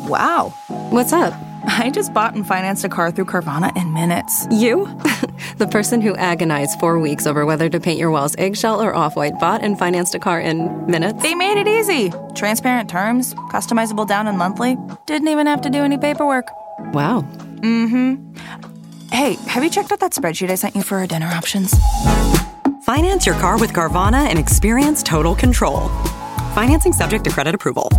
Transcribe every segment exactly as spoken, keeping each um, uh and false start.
Wow. What's up? I just bought and financed a car through Carvana in minutes. You? The person who agonized four weeks over whether to paint your walls eggshell or off-white bought and financed a car in minutes? They made it easy. Transparent terms, customizable down and monthly. Didn't even have to do any paperwork. Wow. Mm-hmm. Hey, have you checked out that spreadsheet I sent you for our dinner options? Finance your car with Carvana and experience total control. Financing subject to credit approval.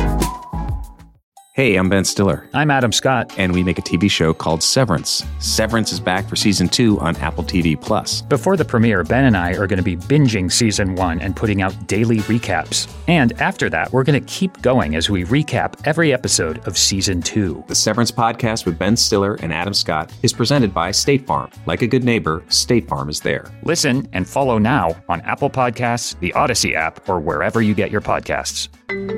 Hey, I'm Ben Stiller. I'm Adam Scott. And we make a T V show called Severance. Severance is back for season two on Apple T V Plus. Before the premiere, Ben and I are going to be binging season one and putting out daily recaps. And after that, we're going to keep going as we recap every episode of season two. The Severance podcast with Ben Stiller and Adam Scott is presented by State Farm. Like a good neighbor, State Farm is there. Listen and follow now on Apple Podcasts, the Odyssey app, or wherever you get your podcasts.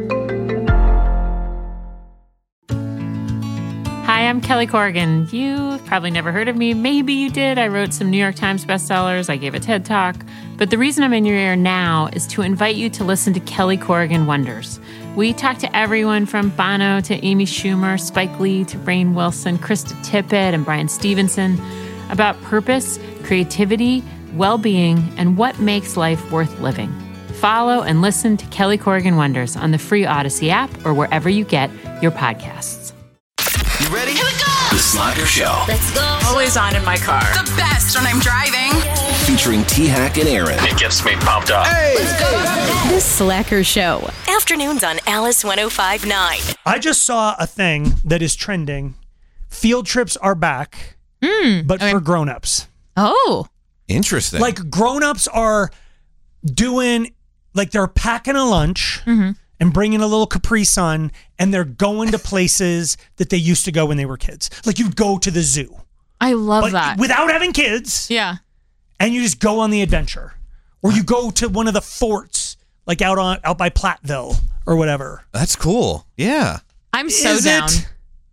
Hi, I'm Kelly Corrigan. You've probably never heard of me. Maybe you did. I wrote some New York Times bestsellers. I gave a TED Talk. But the reason I'm in your ear now is to invite you to listen to Kelly Corrigan Wonders. We talk to everyone from Bono to Amy Schumer, Spike Lee to Rainn Wilson, Krista Tippett, and Brian Stevenson about purpose, creativity, well-being, and what makes life worth living. Follow and listen to Kelly Corrigan Wonders on the free Odyssey app or wherever you get your podcasts. You ready? Here we go! The Slacker Show. Let's go. Always on in my car. The best when I'm driving. Featuring T-Hack and Aaron. It gets me pumped up. Hey! Let's go. The Slacker Show. Afternoons on Alice one oh five point nine. I just saw a thing that is trending. Field trips are back, mm, but okay. for grown-ups. Oh. Interesting. Like grown-ups are doing, like they're packing a lunch. Mm-hmm. And bringing a little Capri Sun, and they're going to places that they used to go when they were kids. Like you'd go to the zoo. I love but that. Without having kids. Yeah. And you just go on the adventure. Or you go to one of the forts, like out on out by Platteville or whatever. That's cool. Yeah. I'm so is down. It?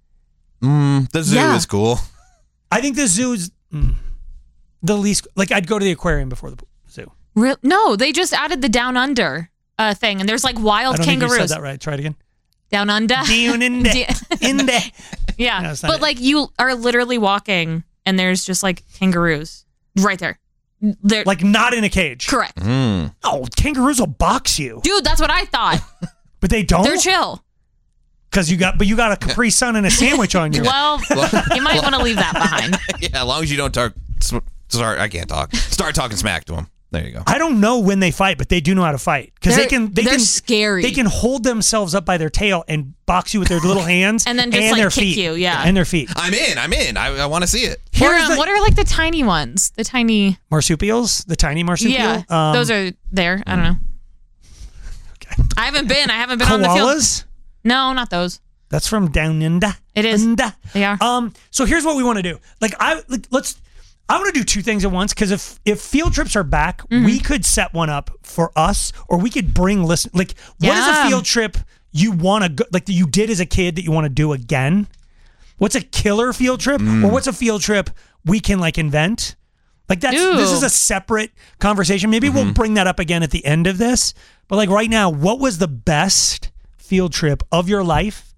Mm, the zoo yeah. is cool. I think the zoo's mm, the least, like I'd go to the aquarium before the zoo. Real? No, they just added the Down Under uh, thing, and there's like wild I don't kangaroos. think you said that right. Try it again. Down under. Down in there. In there. Yeah, no, but it. like you are literally walking, and there's just like kangaroos right there. They're like not in a cage. Correct. Mm. Oh, kangaroos will box you, dude. That's what I thought. But they don't. They're chill. Because you got, but you got a Capri Sun and a sandwich on you. Well, you might want to leave that behind. Yeah, as long as you don't talk. Sorry, I can't talk. Start talking smack to them. There you go. I don't know when they fight, but they do know how to fight because they can. They they're can, scary. They can hold themselves up by their tail and box you with their little hands and then just and like their kick feet. you. Yeah, and their feet. I'm in. I'm in. I, I want to see it. Or, Here's um, the- what are like the tiny ones? The tiny marsupials, the tiny marsupial. Yeah, um, those are there. I don't know. Okay. I haven't been. I haven't been Koalas? on the field. No, not those. That's from down under. It is. Under. They are. Um. So here's what we want to do. Like I like, let's. I want to do two things at once because if if field trips are back, Mm-hmm. we could set one up for us, or we could bring listen. Like, what is Yeah. a field trip you want to go? Like that you did as a kid that you want to do again? What's a killer field trip, Mm. or what's a field trip we can like invent? Like that's Ooh. this is a separate conversation. Maybe Mm-hmm. we'll bring that up again at the end of this. But like right now, what was the best field trip of your life?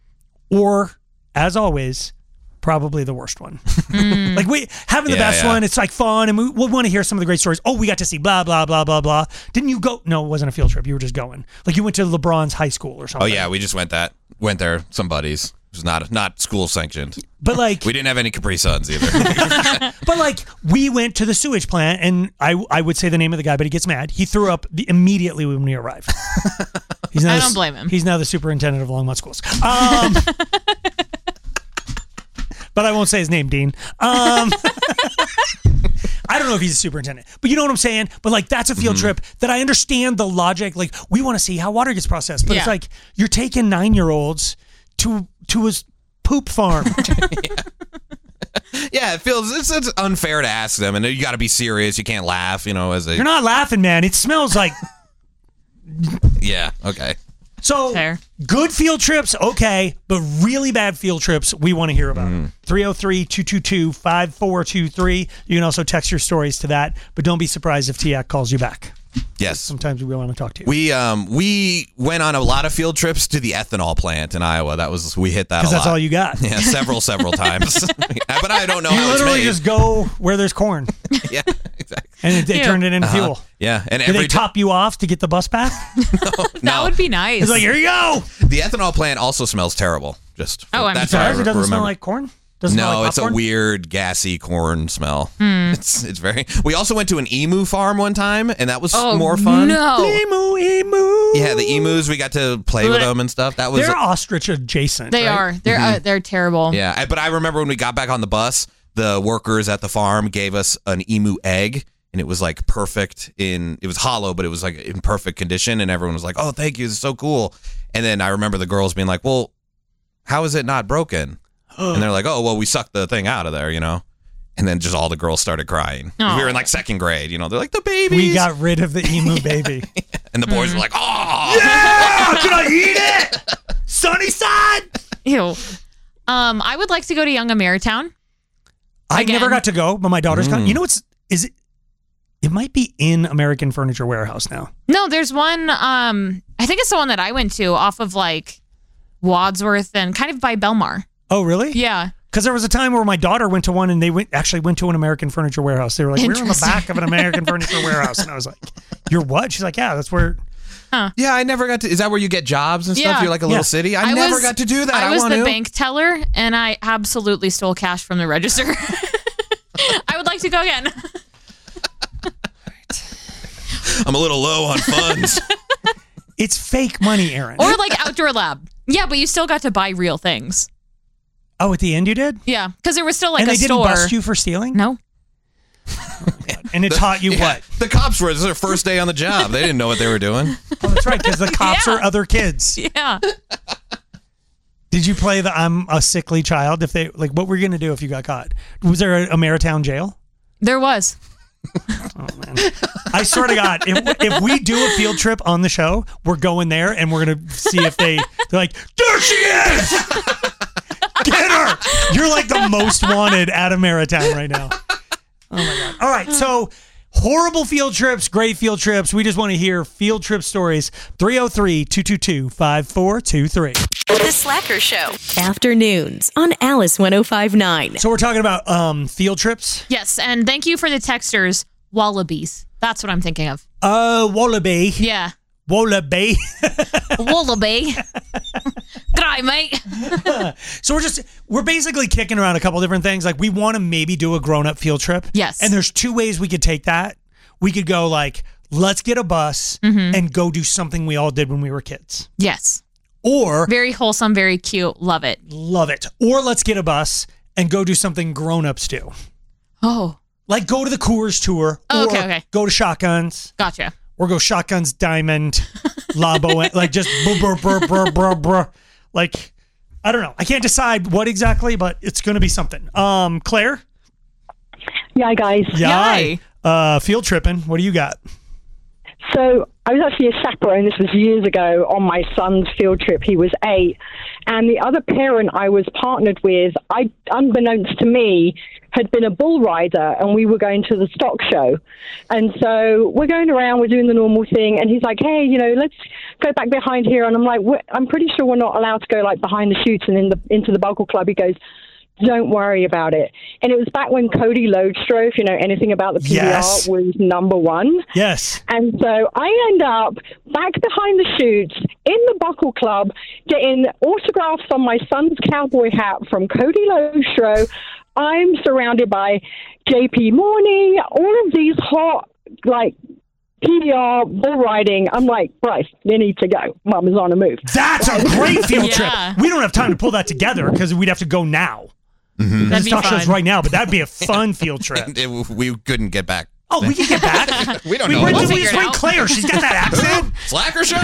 Or, as always, probably the worst one. Mm. Like we having the Yeah, best yeah. one, it's like fun, and we, we'll want to hear some of the great stories. Oh, we got to see blah blah blah blah blah. Didn't you go? No, it wasn't a field trip. You were just going. Like you went to LeBron's high school or Oh something. yeah, we just went that. Went there. Some buddies. It was not not school sanctioned. But like we didn't have any Capri Suns either. But like we went to the sewage plant, and I I would say the name of the guy, but he gets mad. He threw up the, immediately when we arrived. He's now I the- don't blame him. He's now the superintendent of Longmont Schools. Um, but I won't say his name, Dean. Um, I don't know if he's a superintendent, but you know what I'm saying? But like, that's a field Mm-hmm. trip that I understand the logic. Like, we want to see how water gets processed, but it's Yeah. like you're taking nine-year-olds to to a poop farm. Yeah, it feels it's, it's unfair to ask them, and you got to be serious. You can't laugh, you know. As a You're not laughing, man. It smells like. yeah, okay. So Fair. Good field trips, okay, but really bad field trips, we want to hear about. Mm. three oh three, two two two, five four two three. You can also text your stories to that, but don't be surprised if T A C calls you back. Yes. Sometimes we want to talk to you. We um we went on a lot of field trips to the ethanol plant in Iowa. That was we hit that a lot. Because that's all you got. Yeah, several, several times. But I don't know You how it's literally made. just go where there's corn. Yeah, exactly. And they Yeah. turned it into Uh-huh. fuel. Yeah, and Did every they ti- top you off to get the bus back? That would be nice. It's like, here you go. the ethanol plant also smells terrible. Just Oh, I'm that's sorry. what I It doesn't remember. smell like corn? Doesn't smell No, like it's a popcorn? weird gassy corn smell. Hmm. It's it's very. We also went to an emu farm one time, and that was Oh, more fun. no. Emu, emu. Yeah, the emus. We got to play with them and stuff. That was They're ostrich adjacent. They right? are. They're uh, they're terrible. yeah. I, but I remember when we got back on the bus, the workers at the farm gave us an emu egg, and it was like perfect in. It was hollow, but it was like in perfect condition, and everyone was like, "Oh, thank you, this is so cool." And then I remember the girls being like, "Well, how is it not broken?" And they're like, "Oh, well, we sucked the thing out of there, you know." And then just all the girls started crying. Aw. We were in like second grade, you know. They're like, "The babies." We got rid of the emu baby. and the boys Mm. were like, "Oh, Yeah! Can I eat it? Sunny side? Ew. Um, I would like to go to Young Ameritown. I Again. never got to go, but my daughter's got. Mm. You know what's is it? It might be in American Furniture Warehouse now. No, there's one. Um, I think it's the one that I went to off of like Wadsworth and kind of by Belmar. Oh, really? Yeah. Because there was a time where my daughter went to one, and they went actually went to an American Furniture Warehouse. They were like, "We're in the Interesting. back of an American Furniture Warehouse," and I was like, "You're what?" She's like, "Yeah, that's where." yeah, I never got to." Is that where you get jobs and stuff? Yeah. You're like a little Yeah. city. I, never was- got to do that. I, I was want the to. bank teller, and I absolutely stole cash from the register. I would like to go again. I'm a little low on funds. It's fake money, Aaron. Or like Outdoor Lab. Yeah, but you still got to buy real things. Oh, at the end you did? Yeah, because there was still like and a they didn't store. bust you for stealing? No. And it taught you Yeah, what? The cops were. This is their first day on the job. They didn't know what they were doing. Oh, that's right, because the cops Yeah. are other kids. Yeah. Did you play the I'm a sickly child? If they like, what were you gonna do if you got caught? Was there a, a Marytown jail? There was. Oh man! I swear to God, if, if we do a field trip on the show, we're going there and we're gonna see if they they're like, there she is! Get her! You're like the most wanted out of Marytown right now. Oh my God! All right, so horrible field trips, great field trips. We just want to hear field trip stories. three oh three, two two two, five four two three. The Slacker Show. Afternoons on Alice one oh five point nine. So we're talking about um, field trips. Yes, and thank you for the texters. Wallabies. That's what I'm thinking of. Uh, Wallaby. Yeah. Wallaby. Wallaby. G'day, mate. So we're just we're basically kicking around a couple different things. Like we want to maybe do a grown-up field trip. Yes. And there's two ways we could take that. We could go like, let's get a bus Mhm. and go do something we all did when we were kids. Yes. Or Very wholesome, very cute. Love it. love it. Or let's get a bus and go do something grown-ups do. Oh, Like go to the Coors tour. Oh, or okay, okay. go to Shotguns. gotcha. Or go Shotguns Diamond, Labo, like just brr, brr, brr, brr, brr, brr. Like, I don't know. I can't decide what exactly, but it's going to be something. Um, Claire? Yeah, guys. Yeah. Uh, field tripping. What do you got? So I was actually a chaperone. This was years ago on my son's field trip. He was eight. And the other parent I was partnered with, I, unbeknownst to me, had been a bull rider, and we were going to the stock show. And so we're going around, we're doing the normal thing, and he's like, hey, you know, let's go back behind here. And I'm like, "What? I'm pretty sure we're not allowed to go like behind the chutes and in the into the buckle club. He goes, don't worry about it. And it was back when Cody Lodestrow, if you know anything about the P B R, Yes. was number one. Yes. And so I end up back behind the chutes in the Buckle Club getting autographs on my son's cowboy hat from Cody Lodestrow. I'm surrounded by J P Morning, all of these hot, like, P B R, bull riding. I'm like, Bryce, you need to go. Mom is on a move. That's a great field Yeah. trip. We don't have time to pull that together because we'd have to go now. Mm-hmm. That'd The be stock show's fun. right now, but that'd be a fun field trip. It- we couldn't get back. Oh, we can get back. We don't we know. went We'll to we figure just it went out. Claire. She's got that accent. Slacker show.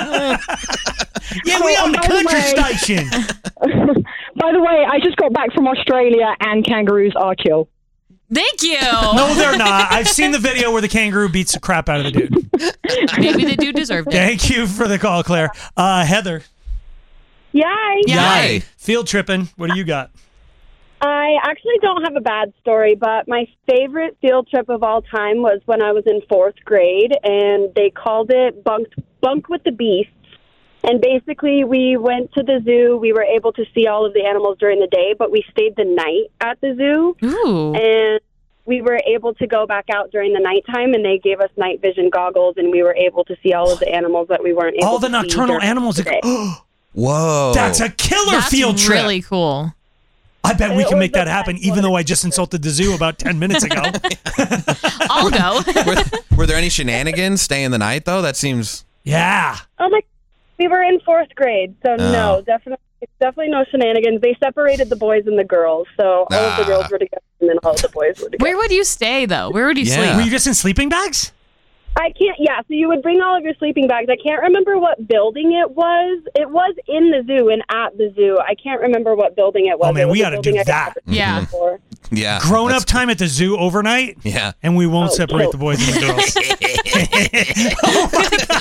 Yeah, we Oh, on the by the country way- station. By the way, I just got back from Australia, and kangaroos are chill. Thank you. No, they're not. I've seen the video where the kangaroo beats the crap out of the dude. Maybe the dude deserved it. Thank you for the call, Claire. Uh, Heather. Yay! Yay. Field tripping. What do you got? I actually don't have a bad story, but my favorite field trip of all time was when I was in fourth grade, and they called it Bunk, Bunk with the Beasts. And basically, we went to the zoo. We were able to see all of the animals during the day, but we stayed the night at the zoo. Ooh. And we were able to go back out during the nighttime, and they gave us night vision goggles, and we were able to see all of the animals that we weren't able All the to see nocturnal during animals. the day. Whoa. That's a killer That's field trip. really cool. I bet we It can was make that the happen, best even one. though I just insulted the zoo about ten minutes ago. I'll go. were, were there any shenanigans staying the night, though? That seems... Yeah. Oh my! We were in fourth grade, so Oh. no, definitely, definitely no shenanigans. They separated the boys and the girls, so all of the Ah. girls were together, and then all of the boys were together. Where would you stay, though? Where would you Yeah. sleep? Were you just in sleeping bags? I can't. Yeah, so you would bring all of your sleeping bags. I can't remember what building it was. It was in the zoo and at the zoo. I can't remember what building it was. Oh, man, It was we a gotta building do I had that. never seen Yeah. before. Yeah. Grown that's- up time at the zoo overnight? Yeah. And we won't Oh, separate dope. the boys and the girls. Oh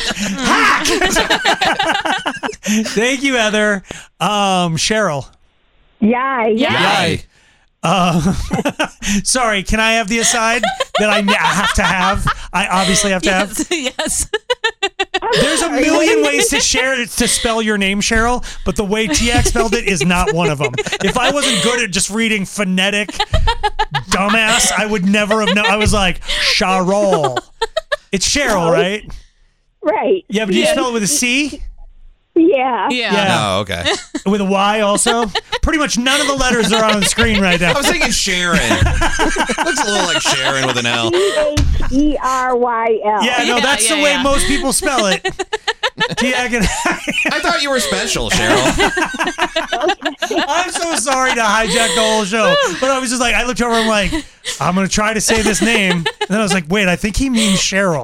my God. Thank you, Heather. Um, Cheryl. Yeah, yeah. Yay. Uh, sorry, can I have the aside that I have to have? I obviously have to have. Yes, yes. There's a million ways to share to spell your name, Cheryl, but the way T X spelled it is not one of them. If I wasn't good at just reading phonetic dumbass, I would never have known. I was like, Cheryl. It's Cheryl, right? Right. Yeah, but do you Yes. spell it with a C? Yeah. Yeah. Yeah. Oh, okay. With a Y also? Pretty much none of the letters are on the screen right now. I was thinking Sharon. Looks a little like Sharon with an L. C H E R Y L. Yeah, no, Yeah, that's yeah, the way yeah. most people spell it. T X and I thought you were special, Cheryl. I'm so sorry to hijack the whole show, but I was just like, I looked over, I'm like, I'm gonna try to say this name, and then I was like, wait, I think he means Cheryl.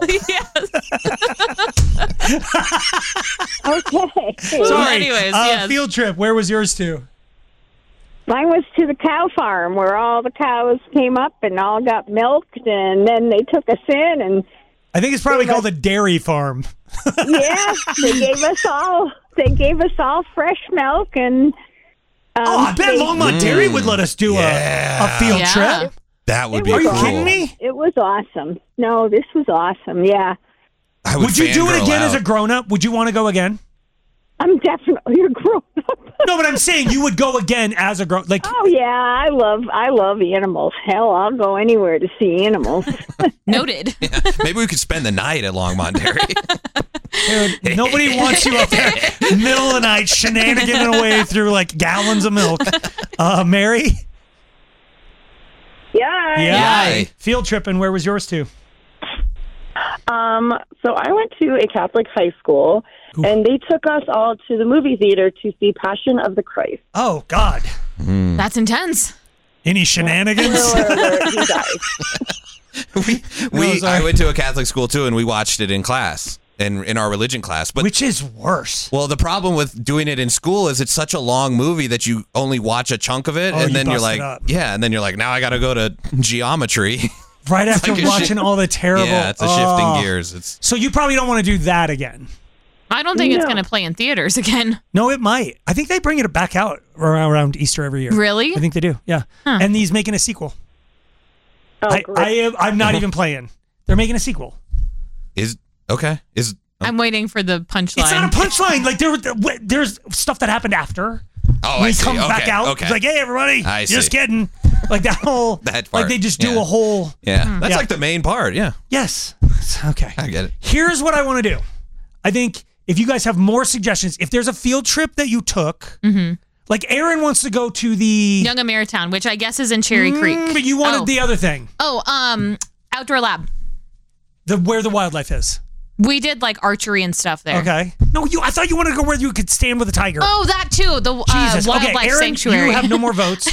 Okay. Sorry. anyways, uh, yes. Field trip. Where was yours to? Mine was to the cow farm where all the cows came up and all got milked, and then they took us in, and I think it's probably called a dairy farm. yeah, they gave us all they gave us all fresh milk, and um, Oh, I bet they- Longmont Dairy would let us do Yeah. a, a field Yeah. trip. That would It be Are you cool. kidding me? It was awesome. No, this was awesome. Yeah, I Would you do it fangirl again out. as a grown up? Would you want to go again? I'm definitely a grown up. No, but I'm saying you would go again as a grown. Like, Oh yeah, I love I love animals. Hell, I'll go anywhere to see animals. Noted. Yeah. Maybe we could spend the night at Longmont Dairy. dude, nobody wants you up there middle of the night shenaniganing away through like gallons of milk. Uh, Mary. Yeah. Yeah. Yay. Field trip, and where was yours to? Um, so I went to a Catholic high school, and they took us all to the movie theater to see Passion of the Christ. Oh God. That's intense. Any shenanigans? Spoiler alert, he dies. we, No, sorry. I went to a Catholic school too, and we watched it in class, in in our religion class. But Which is worse? well, the problem with doing it in school is it's such a long movie that you only watch a chunk of it, Oh, and you then you're bust it like, up. yeah, and then you're like, now I got to go to geometry. Right after like a watching shi- all the terrible. Yeah, it's a Oh. shifting gears. It's So you probably don't want to do that again. I don't think it's No. going to play in theaters again. No, it might. I think they bring it back out around, around Easter every year. Really? I think they do. Yeah. Huh. And he's making a sequel. Oh, I, great. I am. I'm not even playing. They're making a sequel. is okay. Is I'm waiting for the punchline. It's not a punchline. Like there, there's stuff that happened after. oh, when I he see. comes Okay, back out. okay. It's like, hey, everybody, I just see. kidding. Like that whole. That part, Like they just do yeah. a whole. yeah, that's Yeah. like the main part. Yeah, Yes. Okay. I get it. Here's what I want to do. I think if you guys have more suggestions, if there's a field trip that you took, Mhm. like Aaron wants to go to the. Young Ameritown, which I guess is in Cherry Mm, Creek. But you wanted oh. the other thing, Oh, um, outdoor lab. the where the wildlife is. We did like archery and stuff there. Okay. No, you. I thought you wanted to go where you could stand with a tiger. Oh, that too. The uh, Jesus. wildlife okay, Aaron, sanctuary. you have no more votes.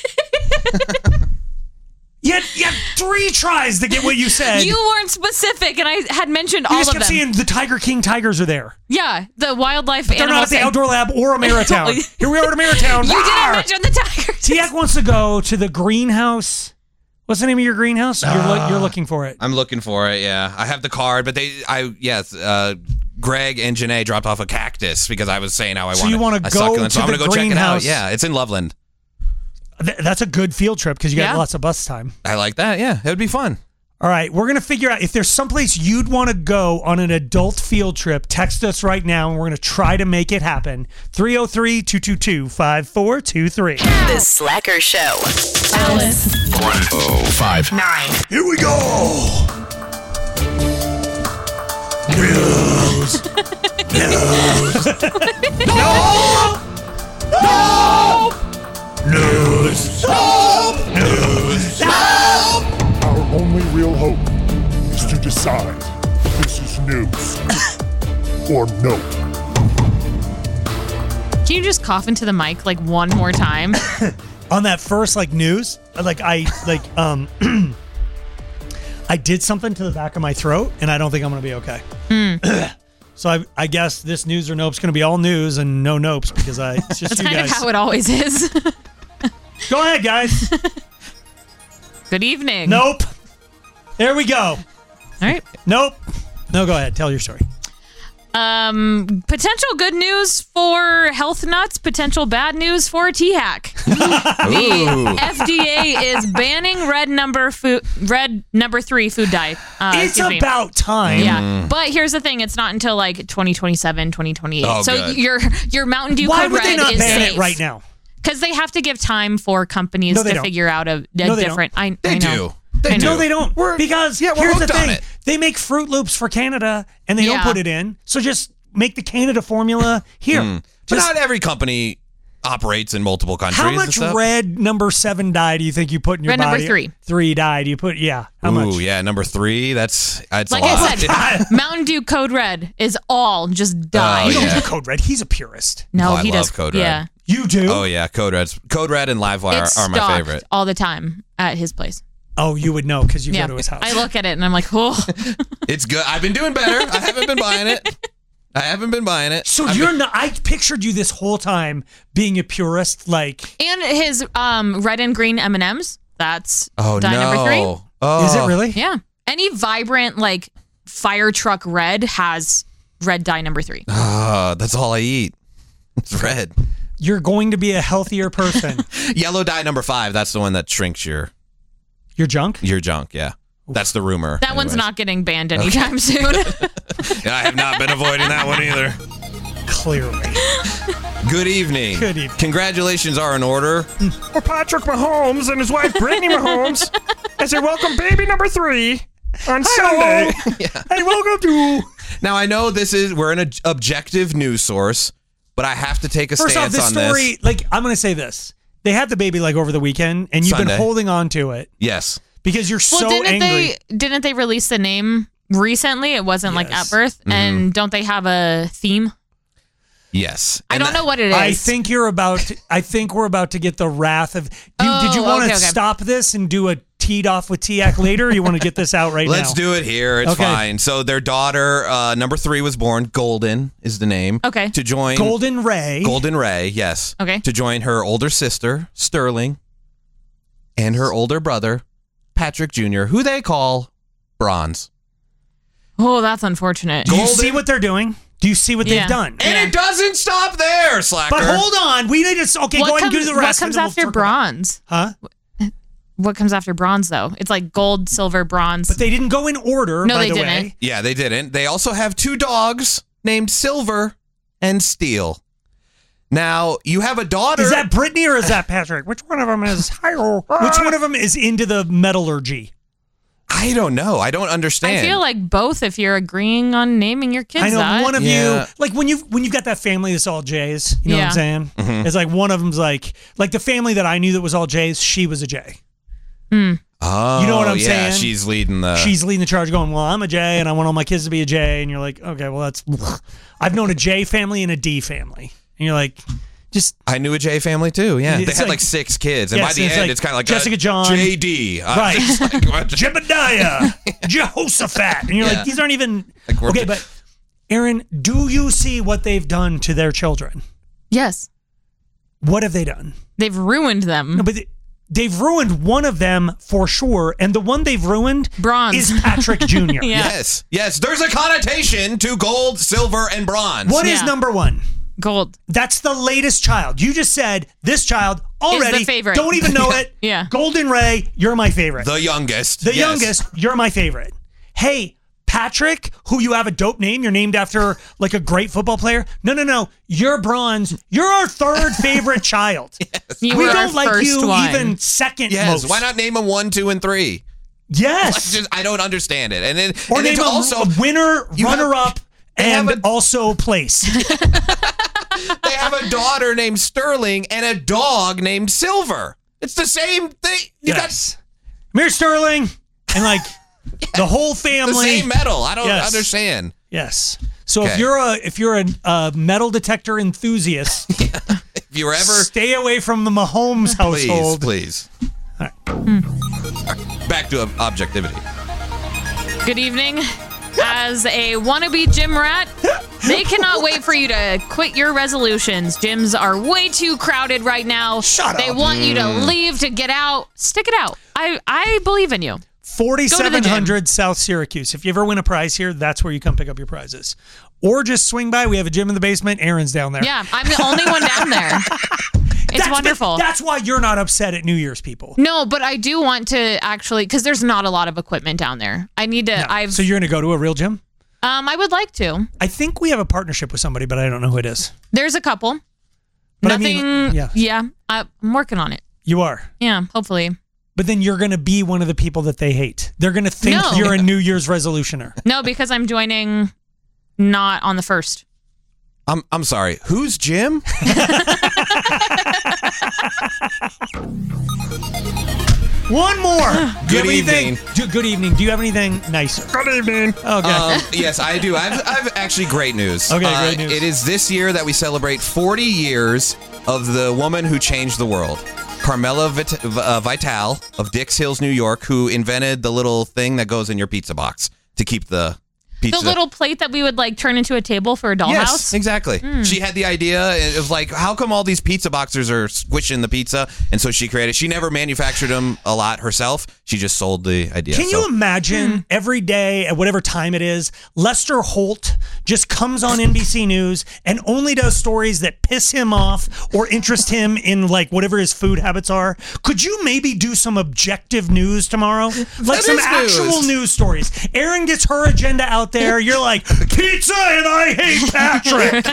you, had, you had three tries to get what you said. You weren't specific, and I had mentioned You all just of kept them. saying the Tiger King tigers are there. Yeah, the wildlife They're animal not at the san- outdoor lab or Ameritown. Here we are at Ameritown. You Rawr! didn't mention the tigers. Tiak wants to go to the greenhouse. What's the name of your greenhouse? You're, lo- you're looking for it. I'm looking for it. Yeah, I have the card, but they, I yes, uh, Greg and Janae dropped off a cactus because I was saying how I So want you wanna a go succulent. So to I'm gonna the go check it out. greenhouse. Yeah, it's in Loveland. Th- that's a good field trip because you got Yeah. lots of bus time. I like that. Yeah, it would be fun. All right, we're going to figure out if there's someplace you'd want to go on an adult field trip. Text us right now, and we're going to try to make it happen. three oh three, two two two, five four two three. The Slacker Show. Alice. one oh five Nine. Here we go. News. News. No. No. News. Stop! News. Stop! Our only real hope is to decide if this is news or no. Can you just cough into the mic like one more time? On that first like news, like I like um I did something to the back of my throat, and I don't think I'm gonna be okay. Mm. So I, I guess this news or nope's gonna be all news and no nopes because I it's just That's you kind guys. of how it always is. Go ahead, guys. Good evening. Nope. There we go. All right. Nope. No, go ahead. Tell your story. Um, potential good news for health nuts, potential bad news for T-Hack. The F D A is banning red number food, red number three food dye. Uh, It's excuse me. about time. Yeah, but here's the thing: it's not until like twenty twenty-seven, twenty twenty-eight. Oh, so good. your your Mountain Dew Why Code would Red they not is ban safe it right now? because they have to give time for companies No, they to don't. figure out a, a No, they different. don't. I, They I know. do. I know. No, they don't. because yeah, we're here's the hooked on thing: it. they make Fruit Loops for Canada, and they don't Yeah. put it in. So just make the Canada formula here. Mm. But Just- not every company operates in multiple countries. How and much stuff. red number seven dye do you think you put in your Red number body? three. Three dye. Do you put? Yeah. How Ooh, much? yeah, number three. That's that's Like a lot. I said, Mountain Dew Code Red is all just dye. Oh, You don't yeah. do Code Red. He's a purist. No, Oh, I he love does. Code Red. Yeah, You do? Oh yeah, Code Red's Code Red and Livewire it's are my stocked favorite. all the time at his place. Oh, you would know because you yeah, go to his house. I look at it and I'm like, oh, It's good. I've been doing better. I haven't been buying it. I haven't been buying it. So I've you're been- not. I pictured you this whole time being a purist, like. and his um red and green M and M's. That's Oh dye no. number three. Oh. Is it really? Yeah, any vibrant like fire truck red has red dye number three. Ah, that's all I eat. It's red. You're going to be a healthier person. Yellow dye number five. That's the one that shrinks your Your junk. your junk. Yeah, that's the rumor. That one's anyways. not getting banned anytime soon. Yeah, I have not been avoiding that one either. Clearly. Good evening. Good evening. Congratulations are in order. Or Patrick Mahomes and his wife Brittany Mahomes as they welcome baby number three on Sunday. Hey, welcome to. Now I know this is we're an objective news source, but I have to take a First off, stance this on story. this. Like, I'm going to say this: they had the baby like over the weekend, and you've Sunday. been holding on to it Yes. because you're well, so didn't angry. they didn't they release the name recently? It wasn't like at birth, Mm-hmm. and don't they have a theme? Yes. I And don't that- know what it is. I think you're about. To, I think we're about to get the wrath of. Do, Oh, did you want to okay, okay. stop this and do a teed off with T-Ac later? Or you want to get this out right now? Let's do it here. It's Okay. fine. So their daughter, uh, number three, was born. Golden is the name. Okay. To join Golden Ray. Golden Ray, yes. Okay. To join her older sister, Sterling, and her older brother, Patrick Junior, who they call Bronze. Oh, that's unfortunate. Do you see what they're doing? Do you see what Yeah. they've done? And it doesn't stop there, Slacker. But hold on, we need to. Okay, what go ahead and comes, do the rest. What comes and then we'll after circle back. bronze? Huh? What comes after bronze though? It's like gold, silver, bronze. But they didn't go in order. No, by they the didn't. way. Yeah, they didn't. They also have two dogs named Silver and Steel. Now, you have a daughter. Is that Brittany or is that Patrick? Which one of them is higher? Which one of them is into the metallurgy? I don't know. I don't understand. I feel like both. If you're agreeing on naming your kids, I know that. one of Yeah. you, like when you when you've got that family that's all J's. You know Yeah. what I'm saying? Mhm. It's like one of them's like like the family that I knew that was all J's. She was a J. Hmm. Oh, You know what I'm yeah, saying? she's leading the. She's leading the charge, going, "Well, I'm a J, and I want all my kids to be a J." And you're like, "Okay, well, that's." I've known a J family and a D family, and you're like, just. I knew a J family too. Yeah, It's they had like- like, six kids, and Yes, by the it's end, like it's kind of like Jessica a John. J D. I- Right. it's like, what? Jebediah, Jehoshaphat, and you're Yeah. like, these aren't even Like, we're- okay. But Aaron, do you see what they've done to their children? Yes, What have they done? they've ruined them. No, but they, they've ruined one of them for sure, and the one they've ruined Bronze is Patrick Junior Yeah. Yes, yes. There's a connotation to gold, silver, and bronze. What is Yeah. number one? Gold. That's the latest child. You just said this child already. Is the favorite. Don't even know Yeah. it. Yeah. Golden Ray, you're my favorite. The youngest. The yes. youngest, you're my favorite. Hey, Patrick, who you have a dope name. You're named after like a great football player. No, no, no. You're bronze. You're our third favorite child. Yes. You we were don't our like first you one. even second Yes. most. Why not name them one, two, and three? Yes. Like, just, I don't understand it. And then Or and name then a, also a winner, you have- runner-up, they have and a- also place. they have a daughter named Sterling and a dog named Silver. It's the same thing. You yes. Mir Sterling and like the whole got family. the same medal. I don't Yes. understand. Yes. So Okay. if you're a if you're a, a metal detector enthusiast, If you were ever stay away from the Mahomes please, household. please. All right. Back to objectivity. Good evening. As a wannabe gym rat, they cannot wait for you to quit your resolutions. Gyms are way too crowded right now. Shut they up. want you to Mm. leave to get out. Stick it out. I, I believe in you. forty-seven hundred South Syracuse. If you ever win a prize here, that's where you come pick up your prizes. Or just swing by. We have a gym in the basement. Aaron's down there. Yeah, I'm the only one down there. It's That's- wonderful. That's why you're not upset at New Year's, people. No, but I do want to actually, because there's not a lot of equipment down there. I need to. No. I've. So you're going to go to a real gym? Um, I would like to. I think we have a partnership with somebody, but I don't know who it is. There's a couple. But I Nothing. mean, yeah. Yeah. I'm working on it. You are. Yeah. Hopefully. But then you're going to be one of the people that they hate. They're going to think No. you're a New Year's resolutioner. No, because I'm joining not on the first. I'm I'm sorry. Who's Jim? One more. Do you Good have anything- evening. do- good evening. Do you have anything nicer? Good evening. Okay. Um, yes, I do. I've, I've actually great news. Okay, Uh, great news. It is this year that we celebrate forty years of the woman who changed the world. Carmela Vit- uh, Vital of Dix Hills, New York, who invented the little thing that goes in your pizza box to keep the pizza. The little plate that we would like turn into a table for a dollhouse. Yes, exactly. Mm. She had the idea of like, how come all these pizza boxers are squishing the pizza? And so she created. She never manufactured them a lot herself. She just sold the idea. Can So- you imagine every day at whatever time it is, Lester Holt just comes on N B C News and only does stories that piss him off or interest him in like whatever his food habits are? Could you maybe do some objective news tomorrow? Like That some is actual news. news stories. Erin gets her agenda out there. You're like, pizza and I hate Patrick.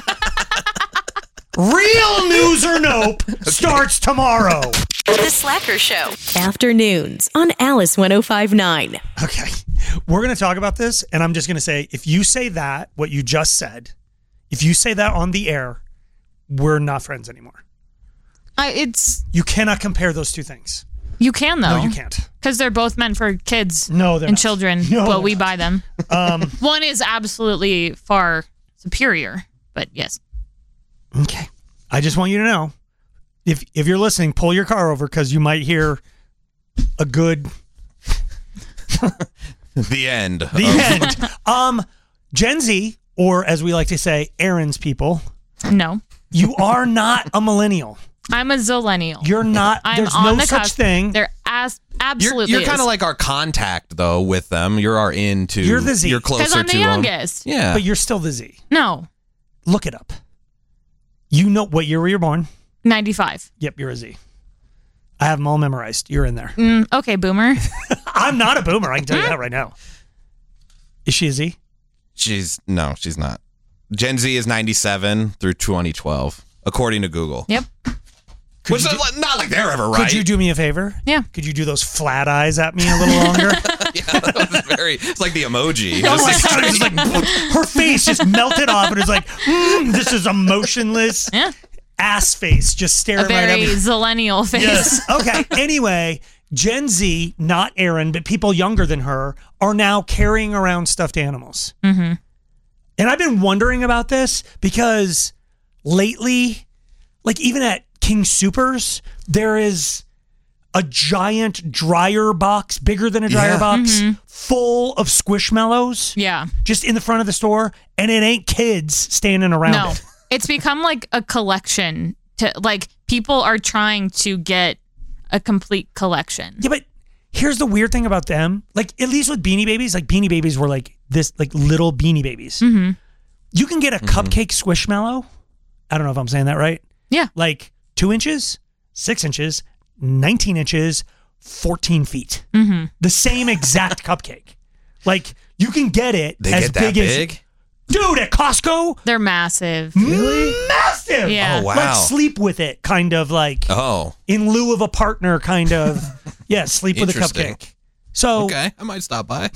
Real news or nope starts tomorrow. The Slacker Show. Afternoons on Alice one oh five point nine. Okay. We're going to talk about this, and I'm just going to say, if you say that, what you just said, if you say that on the air, we're not friends anymore. I, it's You cannot compare those two things. you can though. No, you can't. Because they're both meant for kids. No, they're and not. children. No, well, they're we not. buy them. Um, One is absolutely far superior, but yes. okay. I just want you to know, if if you're listening, pull your car over because you might hear a good the end. the end. Um, Gen Z, or as we like to say, Aaron's people. No. You are not a millennial. I'm a zillennial. You're not. I'm there's on no the such cusp. thing. There as You're, absolutely you're kind is. of like our contact though with them. You're our into. You're the Z. You're closer 'Cause I'm the to 'em. youngest. Yeah, But you're still the Z. No. Look it up. You know what year were you born? ninety-five. Yep, you're a Z. I have them all memorized. You're in there. Mm, okay, boomer. I'm not a boomer. I can tell you that right now. Is she a Z? she's no, she's not. Gen Z is ninety-seven through twenty twelve, according to Google. Yep. Which is not like they're ever right. Could you do me a favor? Yeah. Could you do those flat eyes at me a little longer? yeah, that was very. It's like the emoji. Oh It's my just- God, it's like her face just melted off, and it's like, mm, this is emotionless Yeah. ass face just staring A very right at me. zillennial face. Yes. Okay. Anyway, Gen Z, not Aaron, but people younger than her, are now carrying around stuffed animals. Mm-hmm. And I've been wondering about this because lately, like even at King Supers, there is a giant dryer box, bigger than a dryer Yeah. box, Mm-hmm. full of Squishmallows. Yeah. Just in the front of the store, and it ain't kids standing around No. it. It's become like a collection. To like people are trying to get a complete collection. Yeah, but here's the weird thing about them. Like, at least with Beanie Babies, like Beanie Babies were like this, like little Beanie Babies. Mm-hmm. You can get a cupcake Squishmallow I don't know if I'm saying that right. Yeah. Like two inches, six inches, nineteen inches, fourteen feet. Mm-hmm. The same exact cupcake. Like you can get it They as get that big, big? as. Dude, at Costco, They're massive. really massive. Yeah. Oh, wow. Like sleep with it, kind of like Oh. in lieu of a partner, kind of. Yeah, sleep with a Interesting. cupcake. So Okay, I might stop by.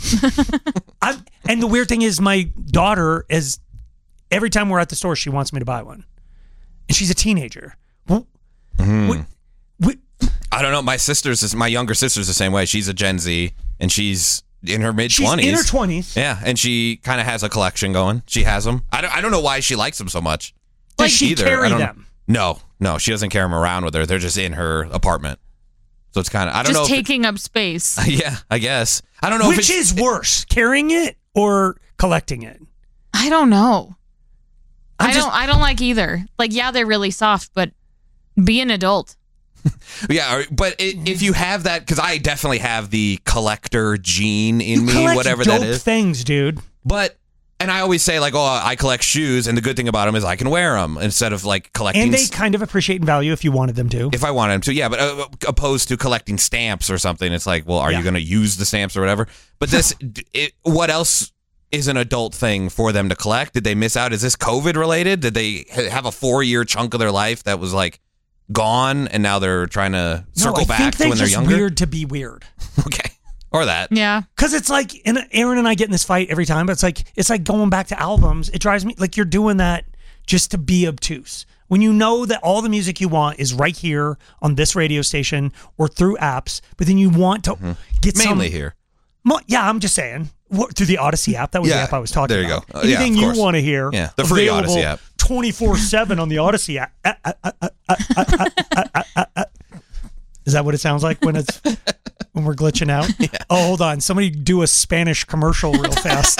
I, and the weird thing is, my daughter is every time we're at the store, she wants me to buy one, and she's a teenager. Well, Mhm. we- I don't know. My sister's is my younger sister's the same way. She's a Gen Z, and she's in her mid she's twenties. in her twenties. Yeah, and she kind of has a collection going. She has them. I don't. I don't know why she likes them so much. Does she either. carry I don't- them? No, no, she doesn't carry them around with her. They're just in her apartment. So it's kind of. I don't Just know. if it- taking up space. yeah, I guess. I don't know Which if it's, is worse, carrying it or collecting it? I don't know. I'm I just- don't. I don't like either. Like, yeah, they're really soft, but be an adult. Yeah, or- but it, if you have that, because I definitely have the collector gene in You me, collect whatever dope that is. things, dude. But and I always say like, oh, I collect shoes, and the good thing about them is I can wear them instead of like collecting. And they s- kind of appreciate in value if you wanted them to. if I wanted them to, yeah, but uh, opposed to collecting stamps or something, it's like, well, are Yeah. you going to use the stamps or whatever? But this, it, what else is an adult thing for them to collect? Did they miss out? Is this COVID related? Did they ha- have a four year chunk of their life that was like gone, and now they're trying to circle no, I back think to they're when they're just younger? weird to be weird. Okay, or that. Yeah. Because it's like, and Aaron and I get in this fight every time, but it's like, it's like going back to albums. It drives me, like you're doing that just to be obtuse. When you know that all the music you want is right here on this radio station or through apps, but then you want to get some. Mainly here. Mo- yeah, I'm just saying. What, through the Odyssey app. That was Yeah, the app I was talking there you about. go. Uh, yeah, Anything of you course. want to hear. Yeah, the free available Odyssey app. twenty-four seven on the Odyssey app. Uh, uh, uh, uh, uh, uh, uh, uh, uh, uh, uh. Is that what it sounds like when it's when we're glitching out? Yeah. Oh, hold on. Somebody do a Spanish commercial real fast.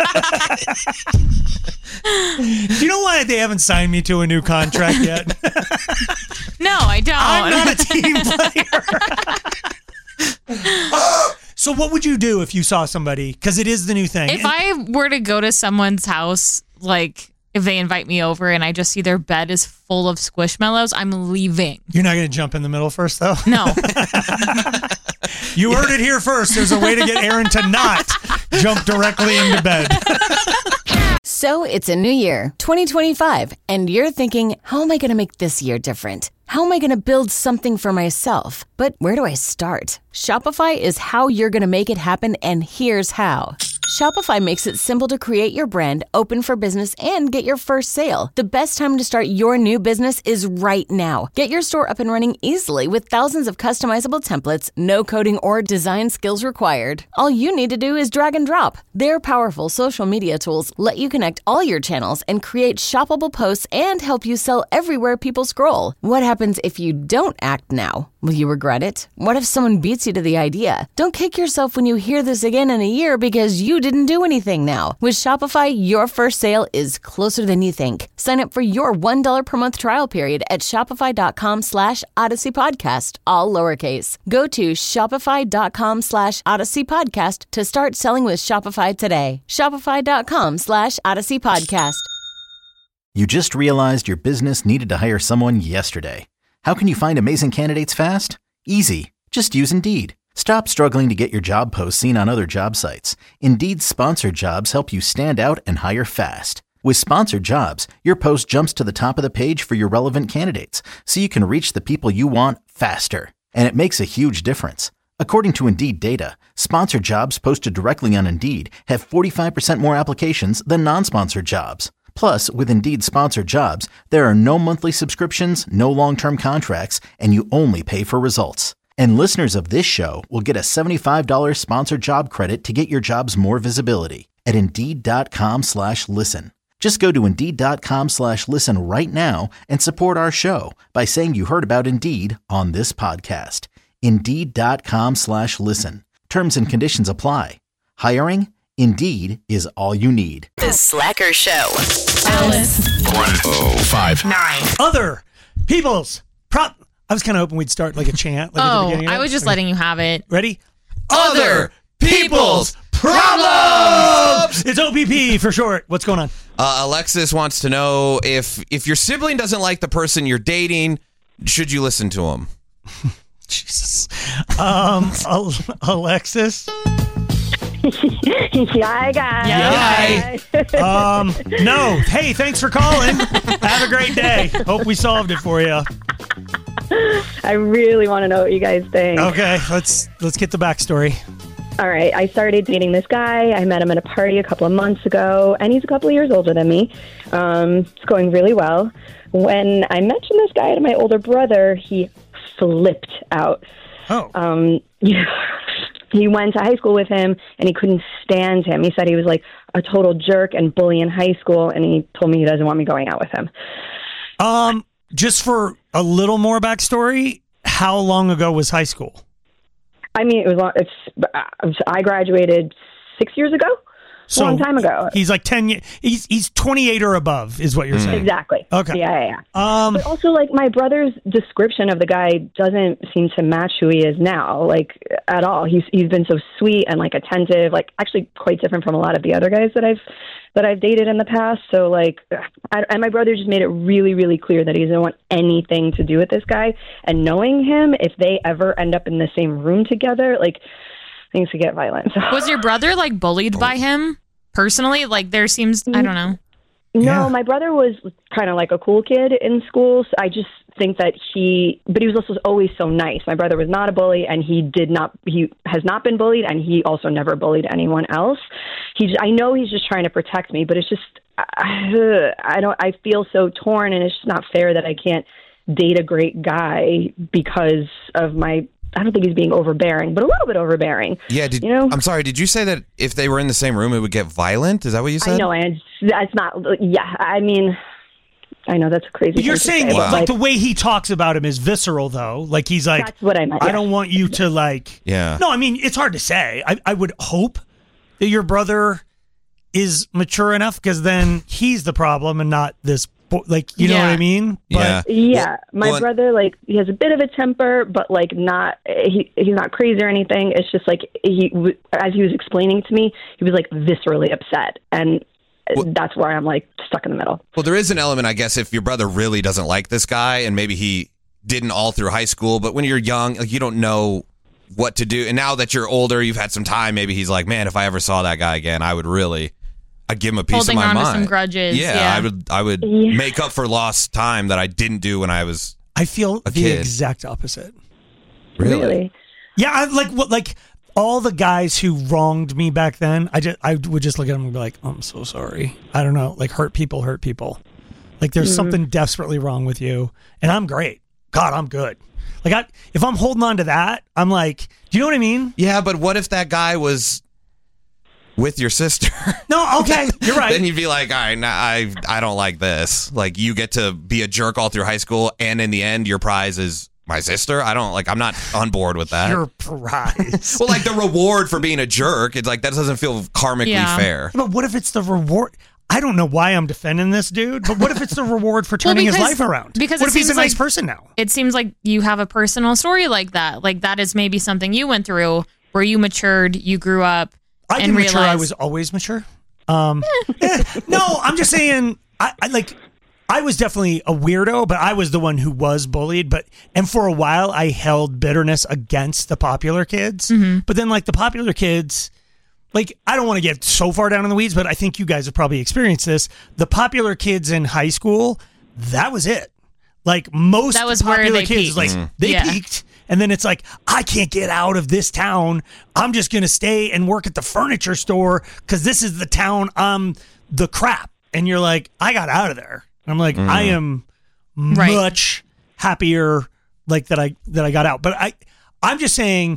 Do you know why they haven't signed me to a new contract yet? No, I don't. I'm not a team player. So what would you do if you saw somebody? Because it is the new thing. If I were to go to someone's house, like if they invite me over and I just see their bed is full of Squishmallows, I'm leaving. You're not going to jump in the middle first, though? No. You heard it here first. There's a way to get Aaron to not jump directly into bed. So it's a new year, twenty twenty-five, and you're thinking, how am I going to make this year different? How am I going to build something for myself? But where do I start? Shopify is how you're going to make it happen, and here's how. Shopify makes it simple to create your brand, open for business, and get your first sale. The best time to start your new business is right now. Get your store up and running easily with thousands of customizable templates, no coding or design skills required. All you need to do is drag and drop. Their powerful social media tools let you connect all your channels and create shoppable posts and help you sell everywhere people scroll. What happens if you don't act now? Will you regret it? What if someone beats you to the idea? Don't kick yourself when you hear this again in a year because you didn't do anything now. With Shopify, your first sale is closer than you think. Sign up for your one dollar per month trial period at shopify.com slash Odyssey Podcast, all lowercase. Go to shopify.com slash Odyssey Podcast to start selling with Shopify today. Shopify.com slash Odyssey Podcast. You just realized your business needed to hire someone yesterday. How can you find amazing candidates fast? Easy. Just use Indeed. Stop struggling to get your job posts seen on other job sites. Indeed's sponsored jobs help you stand out and hire fast. With sponsored jobs, your post jumps to the top of the page for your relevant candidates, so you can reach the people you want faster. And it makes a huge difference. According to Indeed data, sponsored jobs posted directly on Indeed have forty-five percent more applications than non-sponsored jobs. Plus, with Indeed sponsored jobs, there are no monthly subscriptions, no long-term contracts, and you only pay for results. And listeners of this show will get a seventy-five dollars sponsored job credit to get your jobs more visibility at Indeed.com slash listen. Just go to Indeed.com slash listen right now and support our show by saying you heard about Indeed on this podcast. Indeed.com slash listen. Terms and conditions apply. Hiring? Indeed is all you need. The Slacker Show. Alice. one oh five Nine. Other people's prop. I was kind of hoping we'd start like a chant. Like at the Oh, beginning of I it. was just Okay. letting you have it. Ready? Other people's Problems! It's O P P for short. What's going on? Uh, Alexis wants to know if if your sibling doesn't like the person you're dating, should you listen to him? Jesus. Um, Al- Alexis? Hi, guys. Hi. Um, no. Hey, thanks for calling. Have a great day. Hope we solved it for you. I really want to know what you guys think. Okay, let's let's get the backstory. All right, I started dating this guy. I met him at a party a couple of months ago, and he's a couple of years older than me. Um, it's going really well. When I mentioned this guy to my older brother, he flipped out. Oh. Um, yeah. He went to high school with him, and he couldn't stand him. He said he was like a total jerk and bully in high school, and he told me he doesn't want me going out with him. Um, just for a little more backstory, how long ago was high school? I mean, it was long, it's. I graduated six years ago. So a long time ago. He's like ten years. He's he's twenty-eight or above, is what you're saying. Exactly. Okay. Yeah, yeah, yeah. Um, but also, like, my brother's description of the guy doesn't seem to match who he is now, like, at all. He's he's been so sweet and like attentive, like actually quite different from a lot of the other guys that I've that I've dated in the past. So, like, I, and my brother just made it really, really clear that he doesn't want anything to do with this guy. And knowing him, if they ever end up in the same room together, like, things could get violent. So. Was your brother like bullied by him personally? Like, there seems, I don't know. No, Yeah. my brother was kind of like a cool kid in school. So I just think that he, but he was also always so nice. My brother was not a bully, and he did not, he has not been bullied, and he also never bullied anyone else. He, j- I know he's just trying to protect me, but it's just, I, I don't, I feel so torn, and it's just not fair that I can't date a great guy because of my, I don't think he's being overbearing, but a little bit overbearing. Yeah, did, you know? I'm sorry, did you say that if they were in the same room, it would get violent? Is that what you said? I know, and that's not, yeah, I mean, I know that's a crazy But you're thing to saying say, like, but, like, the way he talks about him is visceral, though. Like he's like, That's what I meant, I yeah. don't want you to like. Yeah. No, I mean it's hard to say. I, I would hope that your brother is mature enough, because then he's the problem and not this. bo- Like you know Yeah. what I mean? But, yeah, my well, brother, like, he has a bit of a temper, but like not he he's not crazy or anything. It's just like he, w- as he was explaining to me, he was like viscerally upset, and that's where I'm like stuck in the middle. Well, there is an element, I guess, if your brother really doesn't like this guy, and maybe he didn't all through high school, but when you're young, like, you don't know what to do. And now that you're older, you've had some time, maybe he's like, man, if I ever saw that guy again, I would really, I'd give him a piece Holding of my on to mind. some grudges, yeah. I would, I would Yeah. make up for lost time that I didn't do when I was I feel a the kid. exact opposite. Really? Yeah, I, like what like all the guys who wronged me back then. I just I would just look at them and be like, I'm so sorry. I don't know. Like hurt people, hurt people. Like there's Mhm. something desperately wrong with you, and I'm great. God, I'm good. Like I, if I'm holding on to that, I'm like, do you know what I mean? Yeah, but what if that guy was with your sister? No, okay, you're right. Then you'd be like, all right, nah, I I don't like this. Like, you get to be a jerk all through high school, and in the end, your prize is my sister. I don't like. I'm not on board with that. Your prize. Well, like the reward for being a jerk, it's like that doesn't feel karmically Yeah. fair. But what if it's the reward? I don't know why I'm defending this dude, but what if it's the reward for turning his because- life around? Because what it if he's a seems nice like- person now? It seems like you have a personal story like that. Like that is maybe something you went through where you matured, you grew up, I and didn't realized mature. I was always mature. Um, eh, no, I'm just saying. I, I like. I was definitely a weirdo, but I was the one who was bullied. But and for a while, I held bitterness against the popular kids. Mm-hmm. But then, like the popular kids, like I don't want to get so far down in the weeds, but I think you guys have probably experienced this. The popular kids in high school, that was it. Like most That was where popular they kids, peaked. like Mhm. they Yeah. peaked. And then it's like, I can't get out of this town. I'm just going to stay and work at the furniture store because this is the town I'm the crap. And you're like, I got out of there. And I'm like, Mm. I am Right. much happier like that I that I got out. But I I'm just saying,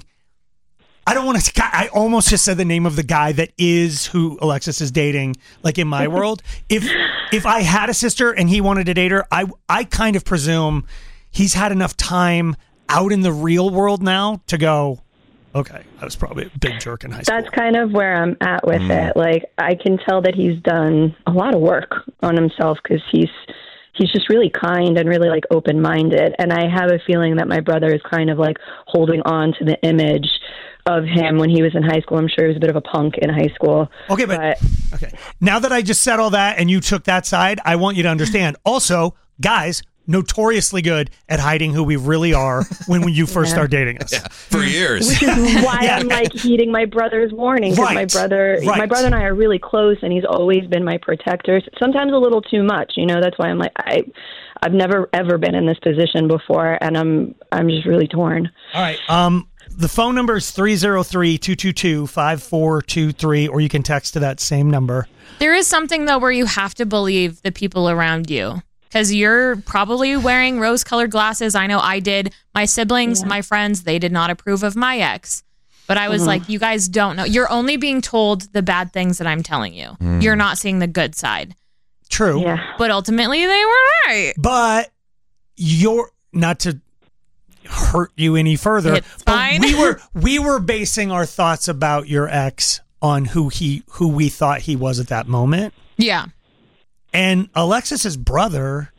I don't want to. I almost just said the name of the guy that is who Alexis is dating. Like in my world, if if I had a sister and he wanted to date her, I I kind of presume he's had enough time out in the real world now to go, okay, I was probably a big jerk in high school. That's kind of where I'm at with Mm. it. Like, I can tell that he's done a lot of work on himself because he's he's just really kind and really like open-minded. And I have a feeling that my brother is kind of like holding on to the image of him when he was in high school. I'm sure he was a bit of a punk in high school. Okay, but, but okay. Now that I just said all that and you took that side, I want you to understand. Also, guys, notoriously good at hiding who we really are when, when you first Yeah. start dating us. Yeah, for years. Which is why Yeah. I'm like heeding my brother's warning. 'Cause Right. My brother, Right. my brother and I are really close, and he's always been my protector. Sometimes a little too much, you know. That's why I'm like, I, I've never ever been in this position before, and I'm, I'm just really torn. All right. Um, the phone number is three oh three, two two two, five four two three, or you can text to that same number. There is something, though, where you have to believe the people around you. Because you're probably wearing rose-colored glasses. I know I did. My siblings, Yeah. my friends, they did not approve of my ex. But I was Mhm. like, you guys don't know. You're only being told the bad things that I'm telling you. Mm. You're not seeing the good side. True. Yeah. But ultimately, they were right. But you're not to hurt you any further. It's but fine. we were we were basing our thoughts about your ex on who he who we thought he was at that moment. Yeah. And Alexis's brother,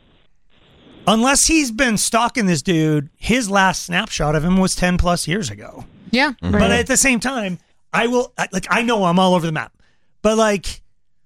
unless he's been stalking this dude, his last snapshot of him was ten plus years ago. Yeah. But at the same time, I will I- like I know I'm all over the map. But like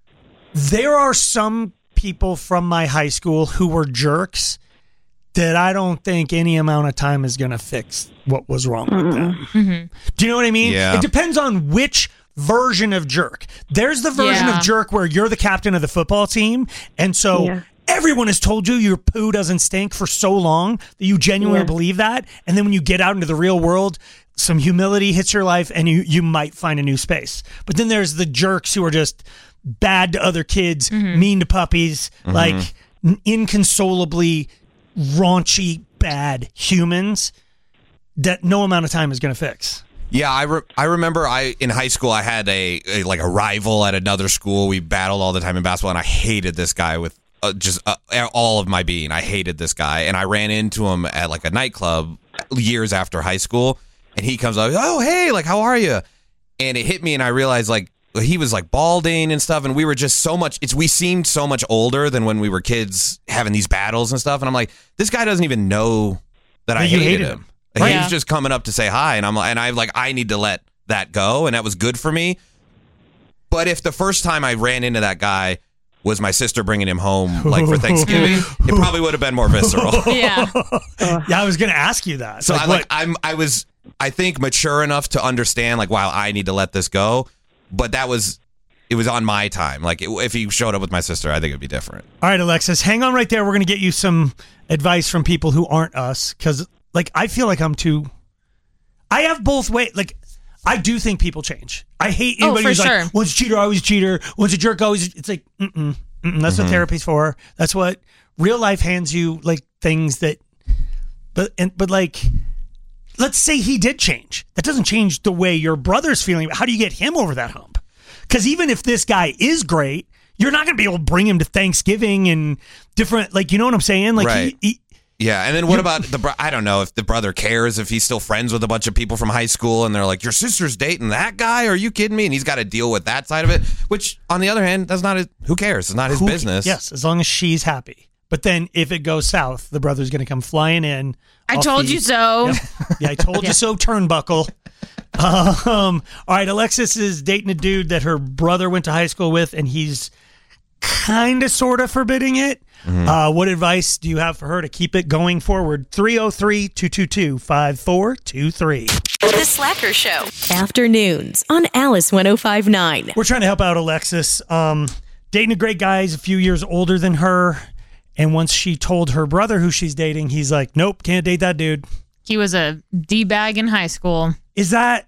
there are some people from my high school who were jerks that I don't think any amount of time is going to fix what was wrong with them. Mm-hmm. Do you know what I mean? Yeah. It depends on which version of jerk. There's the version Yeah. of jerk where you're the captain of the football team, and so Yeah. everyone has told you your poo doesn't stink for so long that you genuinely Yeah. believe that, and then when you get out into the real world, some humility hits your life and you, you might find a new space. But then there's the jerks who are just bad to other kids, Mm-hmm. mean to puppies, Mhm. like n- inconsolably raunchy, bad humans that no amount of time is going to fix. Yeah, I, re- I remember I in high school I had a, a like a rival at another school. We battled all the time in basketball, and I hated this guy with uh, just uh, all of my being. I hated this guy, and I ran into him at like a nightclub years after high school, and he comes up, "Oh, hey, like how are you?" And it hit me, and I realized like he was like balding and stuff, and we were just so much. It's we seemed so much older than when we were kids having these battles and stuff. And I'm like, this guy doesn't even know that I That you hated, hated him. him. Like, Right. He Yeah. was just coming up to say hi, and I'm and I like I need to let that go, and that was good for me. But if the first time I ran into that guy was my sister bringing him home like for Thanksgiving, it probably would have been more visceral. Yeah. Yeah, I was going to ask you that. So Like, I what- like I'm I was I think mature enough to understand like wow I need to let this go, but that was it was on my time. Like it, if he showed up with my sister, I think it'd be different. All right, Alexis, hang on right there. We're going to get you some advice from people who aren't us because, like, I feel like I'm too. I have both ways. Like, I do think people change. I hate Oh, anybody for who's sure. like, "Once a cheater, always a cheater. Once a jerk, always." It's like, mm-mm, mm-mm. That's what Mhm. therapy's for. That's what real life hands you, like things that. But and but like, let's say he did change. That doesn't change the way your brother's feeling. How do you get him over that hump? Because even if this guy is great, you're not going to be able to bring him to Thanksgiving and different, like, you know what I'm saying? Like, Right. he, he, Yeah, and then what about the? Bro- I don't know if the brother cares if he's still friends with a bunch of people from high school, and they're like, "Your sister's dating that guy? Are you kidding me?" And he's got to deal with that side of it. Which, on the other hand, that's not his. Who cares? It's not his who- business. Yes, as long as she's happy. But then if it goes south, the brother's going to come flying in. I off told the- you so. Yep. Yeah, I told Yeah. you so, turnbuckle. Um, all right, Alexis is dating a dude that her brother went to high school with, and he's kind of, sort of forbidding it. Mm-hmm. Uh, what advice do you have for her to keep it going forward? three oh three, two two two, five four two three. The Slacker Show. Afternoons on Alice ten fifty-nine. We're trying to help out Alexis. Um, dating a great guy. He's a few years older than her. And once she told her brother who she's dating, he's like, nope, can't date that dude. He was a D-bag in high school. Is that...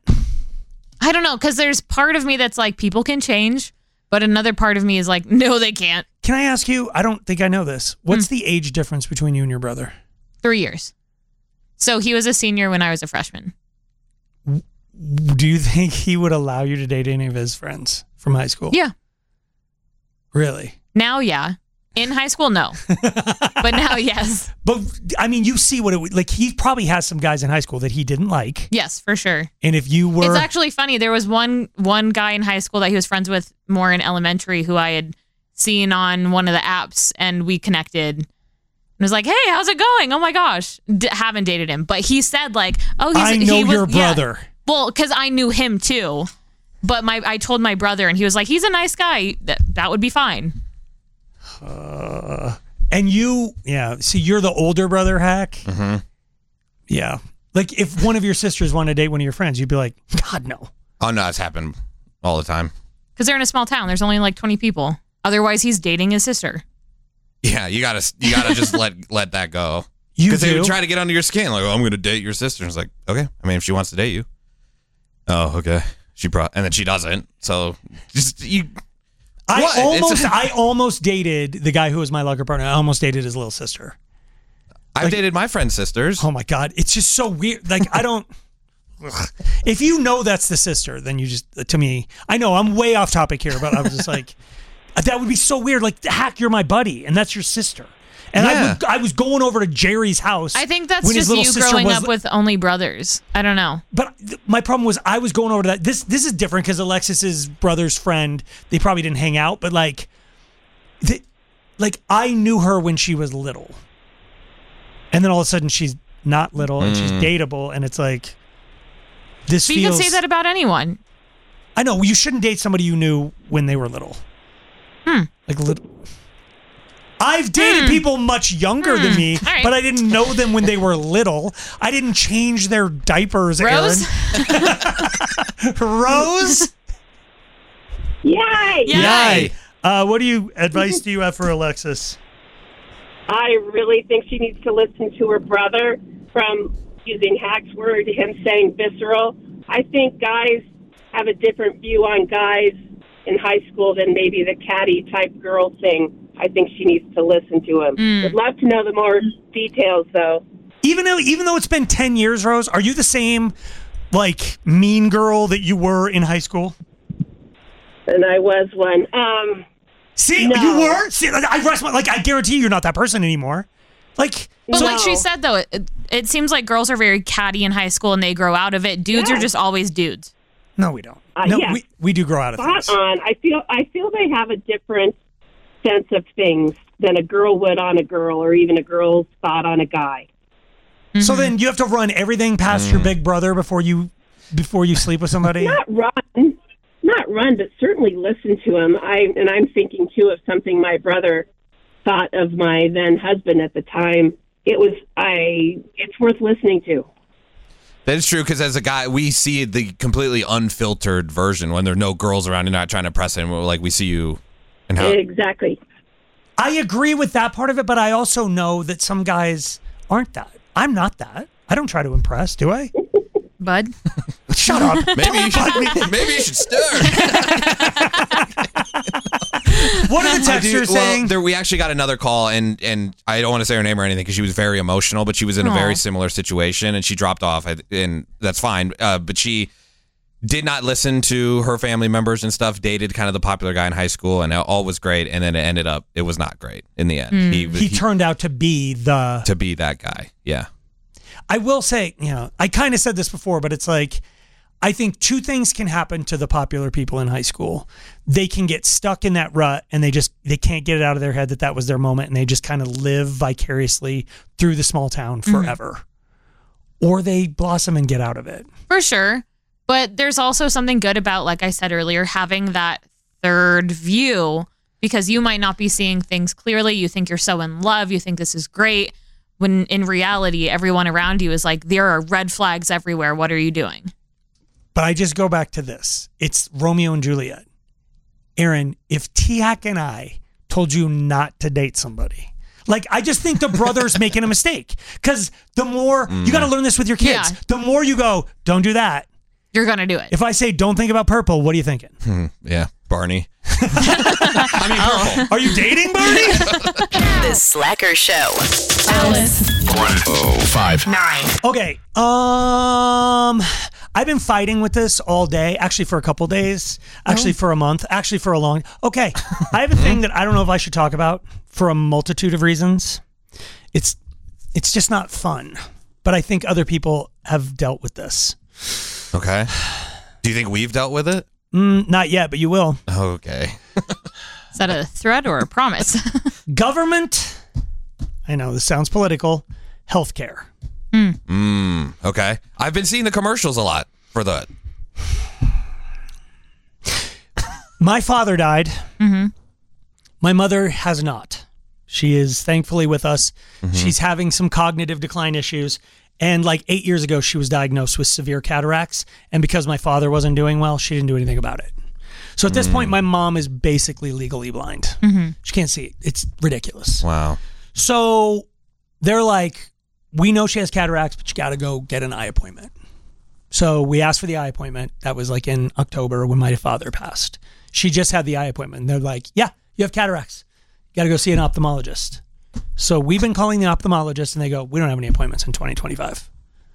I don't know, because there's part of me that's like, people can change, but another part of me is like, no, they can't. Can I ask you? I don't think I know this. What's the age difference between you and your brother? Three years. So he was a senior when I was a freshman. Do you think he would allow you to date any of his friends from high school? Yeah. Really? Now, yeah. In high school, no. But now, yes. But, I mean, you see what it would... Like, he probably has some guys in high school that he didn't like. Yes, for sure. And if you were... It's actually funny. There was one one guy in high school that he was friends with more in elementary who I had seen on one of the apps, and we connected. was like, hey, how's it going? Oh my gosh. D- haven't dated him. But he said like, oh, he's, I know he was, your brother. Yeah. Well, because I knew him too. But my I told my brother and he was like, he's a nice guy. That, that would be fine. Uh, and you, yeah. See, you're the older brother, Hack. Mm-hmm. Yeah. Like if one of your sisters wanted to date one of your friends, you'd be like, God, no. Oh, no, it's happened all the time. Because they're in a small town. There's only like twenty people. Otherwise, he's dating his sister. Yeah, you gotta you gotta just let let that go. You Because they do? would try to get under your skin, like, oh, I'm gonna date your sister. And it's like, okay, I mean, if she wants to date you, oh, okay, she brought, and then she doesn't. So just you. I What? almost, It's a- I almost dated the guy who was my locker partner. I almost dated his little sister. I've dated my friend's sisters. Oh my God, it's just so weird. Like I don't. Ugh. If you know that's the sister, then you just to me. I know I'm way off topic here, but I was just like, that would be so weird. Like, Hack, you're my buddy, and that's your sister. And I, Yeah. would, I was going over to Jerry's house. I think that's when his just little you sister growing was- up with only brothers. I don't know. But th- my problem was I was going over to that. This this is different because Alexis's brother's friend. They probably didn't hang out, but like, the, like I knew her when she was little, and then all of a sudden she's not little and she's Mm. dateable, and it's like this But you feels. can say that about anyone. I know you shouldn't date somebody you knew when they were little. Hmm. Like little. I've dated Hmm. people much younger Hmm. than me, All right. but I didn't know them when they were little. I didn't change their diapers, Rose? Aaron. Rose? Yay! Yay. Uh, what do you advice do you have for Alexis? I really think she needs to listen to her brother from using Hack's word, him saying visceral. I think guys have a different view on guys in high school than maybe the catty type girl thing. I think she needs to listen to him. Mm. Would love to know the more details, though. Even though even though it's been ten years, Rose, are you the same like mean girl that you were in high school? And I was one. Um, See, no. you were? See, like, I rest my, like I guarantee you're not that person anymore. Like But so- like she said, though, it, it seems like girls are very catty in high school and they grow out of it. Dudes Yeah. are just always dudes. No, we don't. Uh, no, yeah. we, we do grow out of Spot things. on. I feel I feel they have a different sense of things than a girl would on a girl, or even a girl's thought on a guy. So then you have to run everything past your big brother before you before you sleep with somebody? Not run, not run, but certainly listen to him. I and I'm thinking too of something my brother thought of my then husband at the time. It was I. It's worth listening to. That is true, because as a guy, we see the completely unfiltered version when there are no girls around and not trying to press it. We're like, we see you and how. Exactly. I agree with that part of it, but I also know that some guys aren't that. I'm not that. I don't try to impress, do I? Bud? Shut up. Maybe you should, maybe you should stir. What are the I do- texters well, saying? there, we actually got another call, and and I don't want to say her name or anything because she was very emotional, but she was in a Aw. very similar situation, and she dropped off, I- and that's fine. Uh, but she did not listen to her family members and stuff. Dated kind of the popular guy in high school, and all was great. And then it ended up, it was not great in the end. Mm. He, He turned out to be the to be that guy. Yeah. I will say, you know, I kind of said this before, but it's like, I think two things can happen to the popular people in high school. They can get stuck in that rut and they just, they can't get it out of their head that that was their moment, and they just kind of live vicariously through the small town forever. Or they blossom and get out of it. For sure. But there's also something good about, like I said earlier, having that third view, because you might not be seeing things clearly. You think you're so in love. You think this is great. When in reality, everyone around you is like, there are red flags everywhere. What are you doing? But I just go back to this. It's Romeo and Juliet. Aaron, if T-Hack and I told you not to date somebody, like, I just think the brother's making a mistake. Because the more, you got to learn this with your kids. Yeah. The more you go, don't do that. You're going to do it. If I say, don't think about purple, what are you thinking? Hmm, yeah. Barney. I mean, purple. Are you dating Barney? The Slacker Show. Alice. one oh five Nine. Okay. Um, I've been fighting with this all day, actually for a couple days, actually for a month, actually for a long. Okay. I have a thing that I don't know if I should talk about for a multitude of reasons. It's it's just not fun, but I think other people have dealt with this. Okay. Do you think we've dealt with it? Mm, not yet, but you will. Okay. Is that a threat or a promise? Government, I know this sounds political. Healthcare. Mm. Mm, okay. I've been seeing the commercials a lot for that. My father died. Mm-hmm. My mother has not. She is thankfully with us. Mm-hmm. She's having some cognitive decline issues. And like eight years ago, she was diagnosed with severe cataracts. And because my father wasn't doing well, she didn't do anything about it. So at this Mm. point, my mom is basically legally blind. Mm-hmm. She can't see it. It's ridiculous. Wow. So they're like, we know she has cataracts, but you got to go get an eye appointment. So we asked for the eye appointment. That was like in October when my father passed. She just had the eye appointment. And they're like, yeah, you have cataracts. You got to go see an ophthalmologist. So we've been calling the ophthalmologist and they go, we don't have any appointments in twenty twenty-five.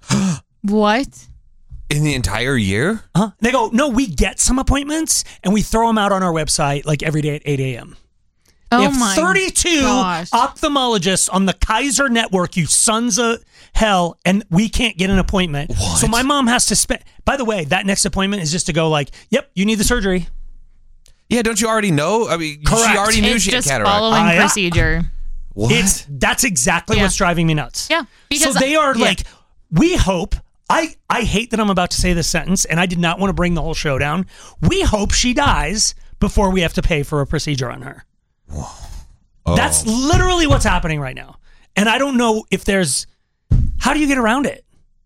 What? In the entire year? Huh? They go, no, we get some appointments and we throw them out on our website like every day at eight a.m. Oh They have my thirty-two gosh. ophthalmologists on the Kaiser network, you sons of hell, and we can't get an appointment. What? So my mom has to spend, by the way, that next appointment is just to go like, yep, you need the surgery. Yeah, don't you already know? I mean, Correct. she already knew It's she had just cataract. following Ah, yeah. procedure. What? It's, that's exactly Yeah. what's driving me nuts. Yeah, because so they are yeah. like, we hope, I, I hate that I'm about to say this sentence, and I did not want to bring the whole show down. We hope she dies before we have to pay for a procedure on her. Oh. That's literally what's happening right now. And I don't know if there's, how do you get around it?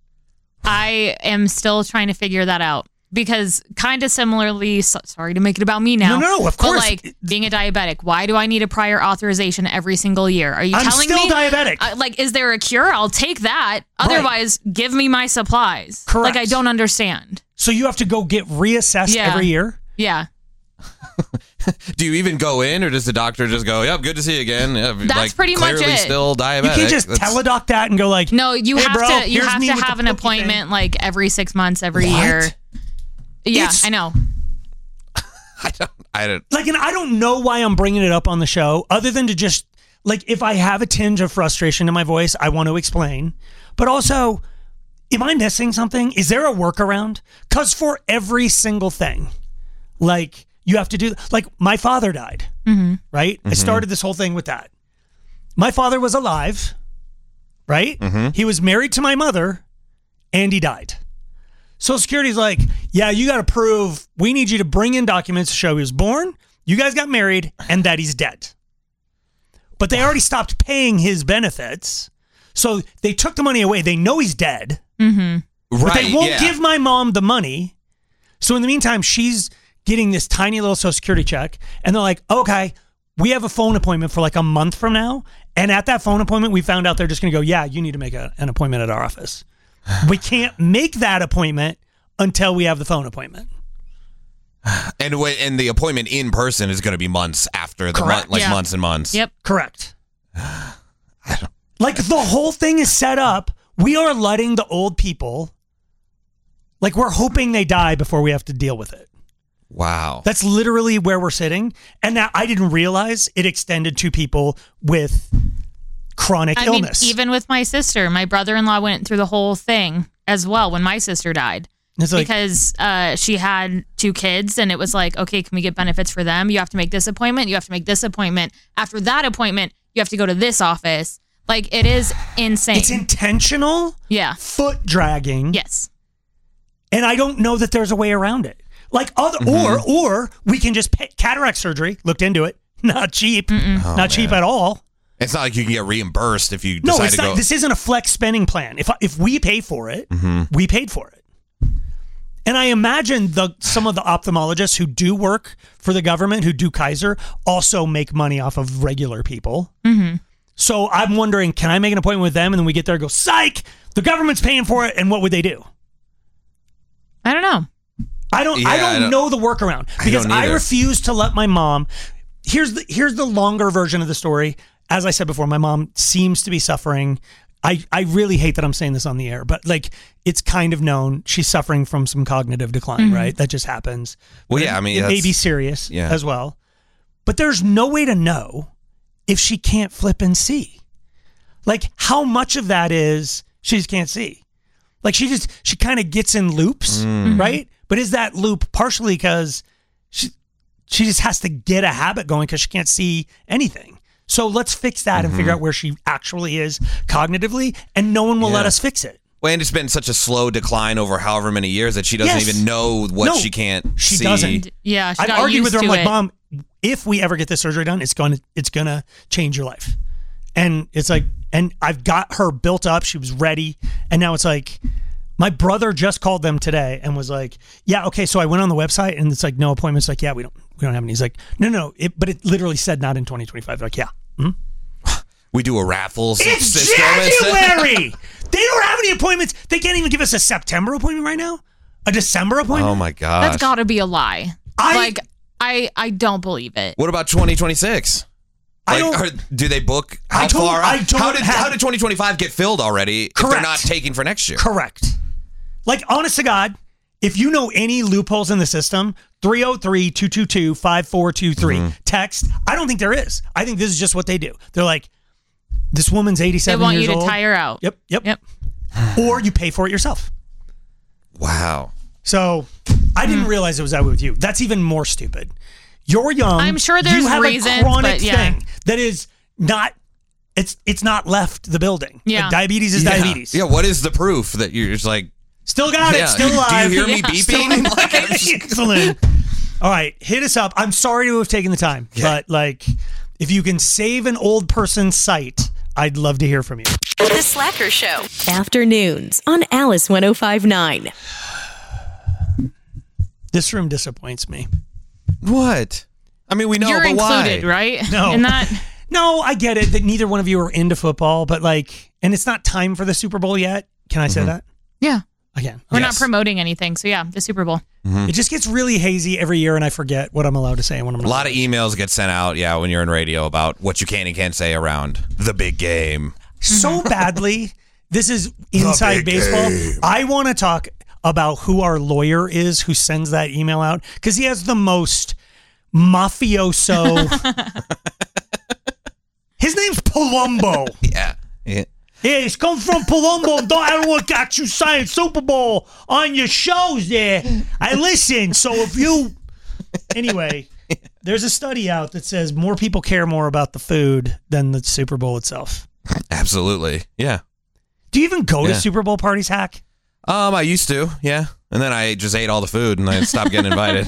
I am still trying to figure that out because kind of similarly, so, sorry to make it about me now. No, no, of but course. like being a diabetic, why do I need a prior authorization every single year? Are you I'm telling still me? diabetic. Uh, like, is there a cure? I'll take that. Otherwise, give me my supplies. Correct. Like, I don't understand. So you have to go get reassessed Yeah. every year? Yeah. Do you even go in, or does the doctor just go, "Yep, good to see you again"? Yeah, That's like, pretty much clearly it. Still diabetic. You can't just That's- teledoc that and go like, No, you "Hey, have bro, to. You here's have me to with the have an pokey appointment like every six months, every What? year. Yeah, It's- I know. I don't. I don't. Like, and I don't know why I'm bringing it up on the show other than to just, like, if I have a tinge of frustration in my voice, I want to explain. But also, am I missing something? Is there a workaround? Because for every single thing, like, you have to do, like, my father died, Mm-hmm. right? I Mhm. started this whole thing with that. My father was alive, right? Mhm. He was married to my mother, and he died. Social Security's like, yeah, you got to prove, we need you to bring in documents to show he was born, you guys got married, and that he's dead. But they already stopped paying his benefits. So they took the money away. They know he's dead. Mm-hmm. But they Right, won't yeah. give my mom the money. So in the meantime, she's getting this tiny little Social Security check. And they're like, okay, we have a phone appointment for like a month from now. And at that phone appointment, we found out they're just going to go, yeah, you need to make a, an appointment at our office. We can't make that appointment until we have the phone appointment. And when and the appointment in person is going to be months after the Correct. month, like Yeah. months and months. Yep. Correct. Like the whole thing is set up. We are letting the old people, like we're hoping they die before we have to deal with it. Wow. That's literally where we're sitting. And now I didn't realize it extended to people with chronic I illness. mean, even with my sister, my brother-in-law went through the whole thing as well when my sister died. It's like- because uh, she had two kids, and it was like, okay, can we get benefits for them? You have to make this appointment. You have to make this appointment. After that appointment, you have to go to this office. Like, it is insane. It's intentional yeah. foot dragging. Yes. And I don't know that there's a way around it. Like other, Mm-hmm. or or we can just pay cataract surgery. Looked into it. Not cheap. Oh, not cheap man. at all. It's not like you can get reimbursed if you No, decide it's to not. go. This isn't a flex spending plan. If if we pay for it, Mhm. we paid for it. And I imagine the some of the ophthalmologists who do work for the government, who do Kaiser, also make money off of regular people. Mm-hmm. So I'm wondering, can I make an appointment with them? And then we get there and go, psych, the government's paying for it. And what would they do? I don't know. I don't Yeah, I don't I don't- know the workaround I because don't I, either. refuse to let my mom. Here's the here's the longer version of the story. As I said before, my mom seems to be suffering. I, I really hate that I'm saying this on the air, but like it's kind of known she's suffering from some cognitive decline, Mhm. right? That just happens. Well, But yeah, I mean, it may that's- be serious yeah. as well. But there's no way to know if she can't flip and see. Like how much of that is she just can't see. Like she just she kind of gets in loops, Mm. right? But is that loop partially because she she just has to get a habit going because she can't see anything. So let's fix that Mm-hmm. and figure out where she actually is cognitively, and no one will Yeah. let us fix it. Well, and it's been such a slow decline over however many years that she doesn't Yes. even know what No, she can't she see. doesn't. Yeah, she I've got argued with her. used I'm to like, it. Mom, if we ever get this surgery done, it's going to it's going to change your life. And it's like, and I've got her built up. She was ready, and now it's like, my brother just called them today and was like, yeah, okay. So I went on the website, and it's like, no appointments. Like, yeah, we don't we don't have any. He's like, no, no, it, but it literally said not in twenty twenty-five. Like, yeah. Hmm? We do a raffles It's system. January. They don't have any appointments. They can't even give us a September appointment right now. A December appointment. Oh my gosh. That's got to be a lie. I- like I I don't believe it. What about twenty twenty-six? I Like, don't- are, do they book? How I don't- far? I don't how did have- how did twenty twenty-five get filled already? If Correct. they're not taking for next year. Correct. Like, honest to God, if you know any loopholes in the system, three oh three, two two two, five four two three. Mm-hmm. Text. I don't think there is. I think this is just what they do. They're like, this woman's They eighty-seven want years you to old. tire out. Yep, yep. Yep. Or you pay for it yourself. Wow. So I didn't realize it was that way with you. That's even more stupid. You're young. I'm sure there's you have reasons, a chronic but yeah. thing that is not. It's it's not left the building. Yeah. Like, diabetes is Yeah. diabetes. Yeah. What is the proof that you're just like? Still got Yeah. it. Still Do you alive. hear me Yeah. beeping? Still alive. Excellent. All right, hit us up. I'm sorry to have taken the time, but like, if you can save an old person's sight, I'd love to hear from you. The Slacker Show. Afternoons on Alice one oh five point nine. This room disappoints me. What? I mean, we know, You're but included, why? right? No. In that. No, I get it that neither one of you are into football, but like, and it's not time for the Super Bowl yet. Can I say Mm-hmm. that? Yeah. Again. We're Yes. not promoting anything. So yeah, the Super Bowl. Mm-hmm. It just gets really hazy every year, and I forget what I'm allowed to say and what I'm A not. lot of emails get sent out, yeah, when you're in radio about what you can and can't say around the big game. So badly. This is inside big baseball. game. I want to talk about who our lawyer is who sends that email out, because he has the most mafioso. His name's Palumbo. Yeah. yeah. Yeah, he's come from Palumbo. Don't everyone got you saying Super Bowl on your shows there. I listen. So if you, anyway, there's a study out that says more people care more about the food than the Super Bowl itself. Absolutely. Yeah. Do you even go Yeah. to Super Bowl parties, Hack? Um, I used to, yeah. And then I just ate all the food and I stopped getting invited.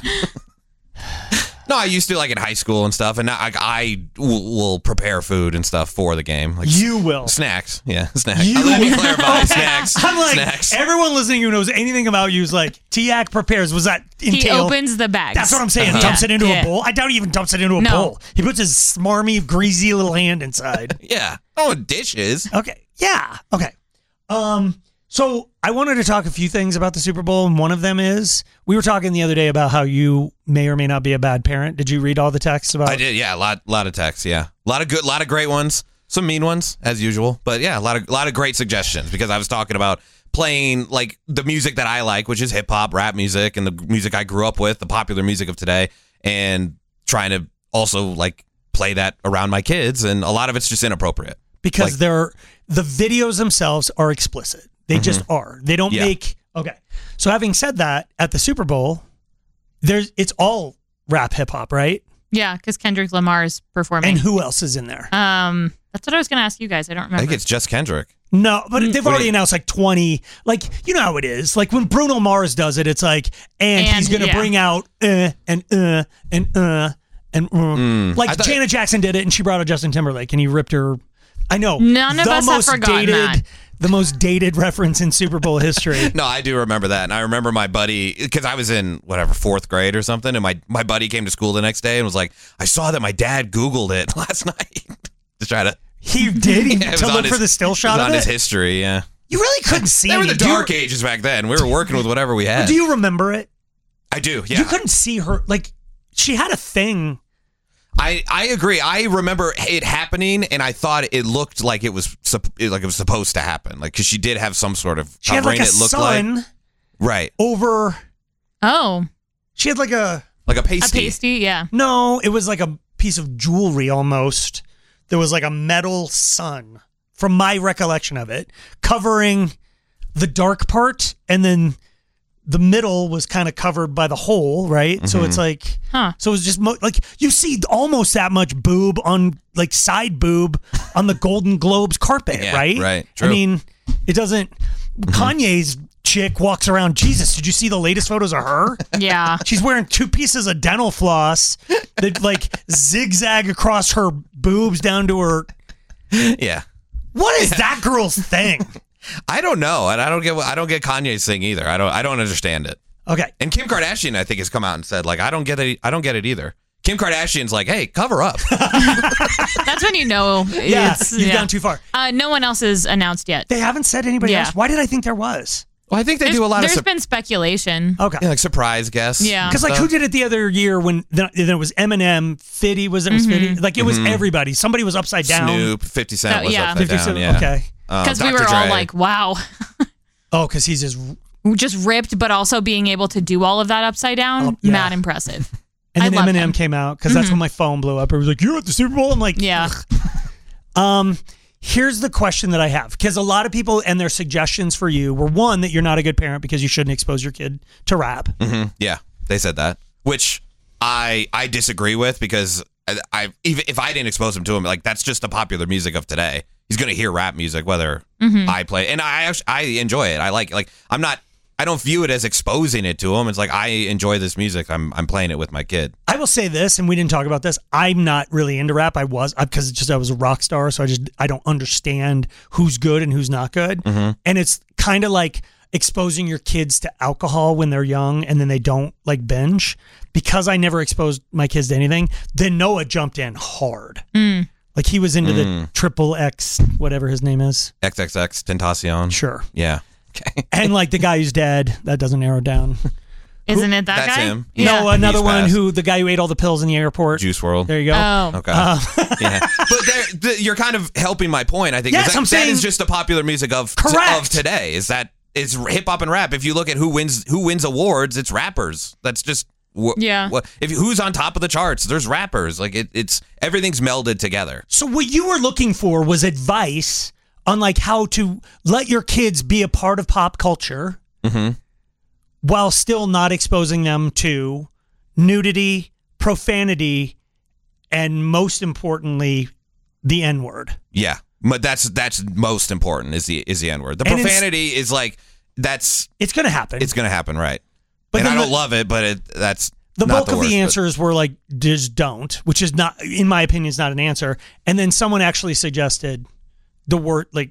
No, I used to, like in high school and stuff, and now I, I will, will prepare food and stuff for the game. Like You will. snacks, yeah, snacks. You Let me will. clarify, snacks. I'm like, snacks. everyone listening who knows anything about you is like, T-Ac prepares. Was that He entail? opens the bags. That's what I'm saying. Uh-huh. Dumps it into Yeah. a bowl. I doubt he even dumps it into a No. bowl. He puts his smarmy, greasy little hand inside. Yeah. Oh, dishes. Okay. Yeah. Okay. Um. So I wanted to talk a few things about the Super Bowl, and one of them is we were talking the other day about how you may or may not be a bad parent. Did you read all the texts about? I did, yeah. A lot, lot of texts, yeah. A lot of good, lot of great ones. Some mean ones, as usual. But yeah, a lot of, lot of great suggestions because I was talking about playing like the music that I like, which is hip hop, rap music, and the music I grew up with, the popular music of today, and trying to also like play that around my kids, and a lot of it's just inappropriate because like, they're the videos themselves are explicit. They mm-hmm. just are. They don't yeah. make okay. So having said that, at the Super Bowl, there's it's all rap hip hop, right? Yeah, because Kendrick Lamar is performing. And who else is in there? Um, that's what I was going to ask you guys. I don't remember. I think it's just Kendrick. No, but they've What already do you- announced like twenty. Like, you know how it is. Like when Bruno Mars does it, it's like, and, And, he's going to yeah. bring out uh, and uh and uh and uh. Mm. I Like thought- Janet Jackson did it, and she brought out Justin Timberlake, and he ripped her. I know. None of the us have most forgotten dated, that. The most dated reference in Super Bowl history. No, I do remember that. And I remember my buddy, because I was in, whatever, fourth grade or something. And my, my buddy came to school the next day and was like, I saw that my dad Googled it last night to try to. He did? He, Yeah, it was to on look his- for the still it was shot on of his it? history, yeah. You really couldn't see They were any- the do you- dark ages back then. We were working with whatever we had. Do you remember it? I do, yeah. You couldn't see her. Like, she had a thing. I, I agree. I remember it happening, and I thought it looked like it was sup- like it was supposed to happen, like because she did have some sort of She had covering. like a it looked sun like right over. Oh, She had like a. like a a pasty. pasty, yeah. No, it was like a piece of jewelry almost. There was like a metal sun, from my recollection of it, covering the dark part and then the middle was kind of covered by the hole, right? Mm-hmm. So it's like, huh. so it's just mo- like you see almost that much boob on like side boob on the Golden Globes carpet, yeah, right? Right. True. I mean, it doesn't. Mm-hmm. Kanye's chick walks around. Jesus, did you see the latest photos of her? Yeah, she's wearing two pieces of dental floss that like zigzag across her boobs down to her. Yeah. What is yeah. that girl's thing? I don't know, and I don't get I don't get Kanye's thing either. I don't I don't understand it. Okay. And Kim Kardashian, I think, has come out and said like I don't get it. I don't get it either. Kim Kardashian's like, hey, cover up. That's when you know. Yeah, it's, you've yeah. gone too far. Uh, no one else is announced yet. They haven't said anybody Yeah. else. Why did I think there was? Well, I think they There's, do a lot there's of. There's been speculation. Okay. Yeah, like surprise guests. Yeah. Because like who did it the other year when then it was Eminem, Fitty was it was Mhm. Fitty? Like it was Mhm. everybody. Somebody was upside down. Snoop, fifty Cent Oh, was yeah. upside fifty down. Cent, Yeah. okay. Um, Because we Doctor were all Dre. like, wow. Oh, because he's just. Just ripped, but also being able to do all of that upside down. Oh, yeah. Mad impressive. And I then love Eminem him. came out because that's Mhm. when my phone blew up. It was like, "You're at the Super Bowl." I'm like, Yeah. Ugh. Um, here's the question that I have because a lot of people and their suggestions for you were one that you're not a good parent because you shouldn't expose your kid to rap. Mm-hmm. Yeah, they said that, which I I disagree with because I, I even if I didn't expose him to him, like that's just the popular music of today. He's gonna hear rap music whether Mhm. I play, and I actually I enjoy it. I like like I'm not. I don't view it as exposing it to him. It's like I enjoy this music. I'm I'm playing it with my kid. I will say this, and we didn't talk about this. I'm not really into rap. I was because it's just I was a rock star, so I just I don't understand who's good and who's not good. Mm-hmm. And it's kind of like exposing your kids to alcohol when they're young, and then they don't like binge. Because I never exposed my kids to anything, then Noah jumped in hard. Mm. Like he was into Mm. the triple X, whatever his name is. X X X Tentacion. Sure. Yeah. Okay. And like the guy who's dead, that doesn't narrow down. Isn't it that That's guy? him. Yeah. No, another He's one fast. who the guy who ate all the pills in the airport. Juice world. There you go. Oh. Okay. Uh, yeah. But there, the, you're kind of helping my point. I think Yes, is that, I'm that saying- is just the popular music of Correct. of today. Is that it's hip hop and rap. If you look at who wins who wins awards, it's rappers. That's just wh- Yeah. What if who's on top of the charts? There's rappers. Like it, it's everything's melded together. So what you were looking for was advice on like how to let your kids be a part of pop culture Mm-hmm. while still not exposing them to nudity, profanity, and most importantly, the N-word. Yeah, but that's that's most important is the is the N word. The And it's- profanity is like that's It's going to happen. it's gonna happen, right? But and I then don't the- love it, but it that's The not bulk the of worst, the but- answers were like, just don't, which is not, in my opinion, is not an answer. And then someone actually suggested the word, like,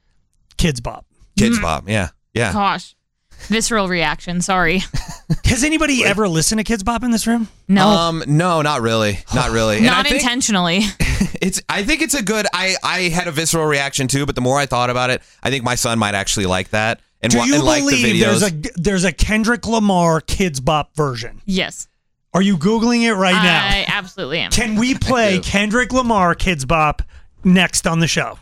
kids bop. Kids Bop. Yeah, yeah. Gosh. Visceral reaction. Sorry. Has anybody ever listened to Kids Bop in this room? No. Um, no, not really, not really. And Not I think intentionally. It's. I think it's a good. I I had a visceral reaction too, but the more I thought about it, I think my son might actually like that and, Do wa- you and like the believe videos. there's a there's a Kendrick Lamar Kids Bop version? Yes. Are you Googling it right now? I absolutely am. Can we play Kendrick Lamar Kids Bop next on the show?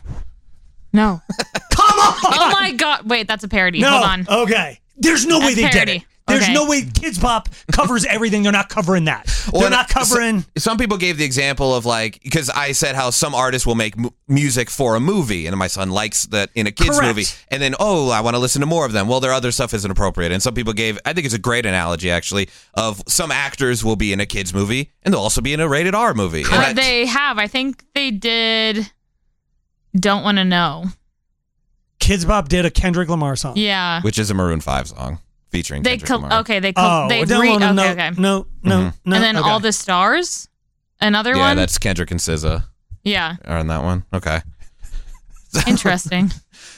No. Come on! Oh my God. Wait, that's a parody. No. Hold on. Okay. There's no way That's they did parody. it. There's Okay. no way Kids Bop covers everything. They're not covering that. They're Or not covering. Some, some people gave the example of like because I said how some artists will make mu- music for a movie, and my son likes that in a kids Correct. movie, and then oh, I want to listen to more of them. Well, their other stuff isn't appropriate, and some people gave. I think it's a great analogy actually of some actors will be in a kids movie, and they'll also be in a rated R movie. And Uh, that- they have. I think they did. Don't want to know. Kids Bop did a Kendrick Lamar song. Yeah. which is a Maroon five song featuring They Kendrick col- Lamar. okay. They col- Oh, they no, re- no, okay, no, okay. no, no, Mhm. no. And then okay. All the Stars. Another Yeah, one. that's Kendrick and S Z A Yeah. are on that one. Okay. Interesting.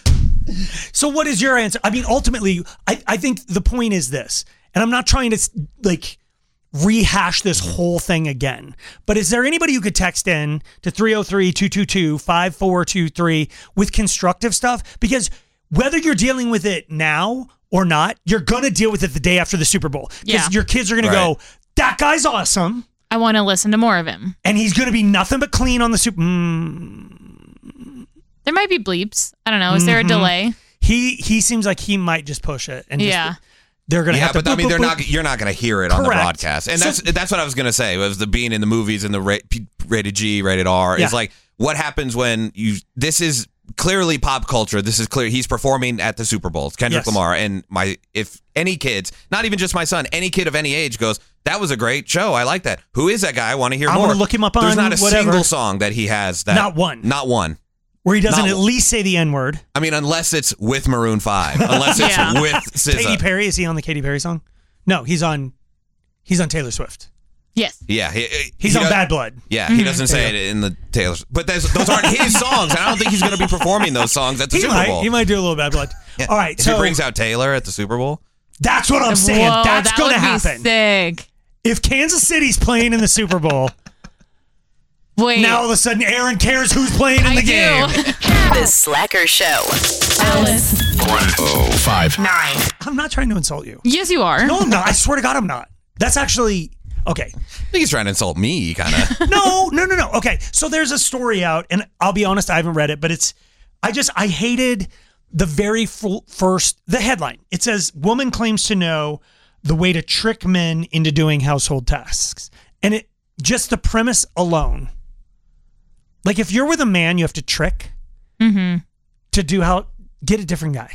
So what is your answer? I mean, ultimately, I, I think the point is this, and I'm not trying to like rehash this whole thing again, but is there anybody who could text in to three oh three, two two two, five four two three with constructive stuff? Because whether you're dealing with it now or not, you're going to deal with it the day after the Super Bowl. Because Yeah. your kids are going Right. to go, that guy's awesome, I want to listen to more of him. and he's going to be nothing but clean on the Super mm. There might be bleeps. I don't know. Is there a Mhm. delay? He he seems like he might just push it. And just, Yeah. they're going to yeah, have to but I boop, mean, boop, they're boop. not. You're not going to hear it on the Correct. broadcast, and So- that's that's what I was going to say. Was the being in the movies and the ra- P- rated G, rated R Yeah. is like what happens when you. This is clearly pop culture. This is clear. He's performing at the Super Bowl. It's Kendrick Yes. Lamar. And my if any kids, not even just my son, any kid of any age goes, that was a great show. I like that. Who is that guy? I want to hear I'm more. gonna look him up There's on not a whatever. single song that he has that. Not one. Not one. Where he doesn't Not at one. least say the N word. I mean, unless it's with Maroon five. Unless it's Yeah. with S Z A. Katy Perry, is he on the Katy Perry song? No, he's on he's on Taylor Swift. Yes. Yeah. He, he- He's he on does- Bad Blood. Yeah, he Mhm. doesn't say it in the Taylor. But those, those aren't his songs. And I don't think he's going to be performing those songs at the He Super might, Bowl. he might do a little Bad Blood. Yeah. All right, If so he brings out Taylor at the Super Bowl. that's what I'm saying. Whoa, that's that going to would be happen. sick. If Kansas City's playing in the Super Bowl, Wait. now all of a sudden Aaron cares who's playing in I the do. game. The Slacker Show. Alice. one oh five Nine. I'm not trying to insult you. Yes, you are. No, I'm not. I swear to God, I'm not. That's actually okay. I think he's trying to insult me, kind of. No, no, no, no. Okay, so there's a story out, and I'll be honest, I haven't read it, but it's, I just, I hated the very full first, the headline. It says, woman claims to know the way to trick men into doing household tasks. And it, just the premise alone, like if you're with a man, you have to trick Mm-hmm. to do how, get a different guy.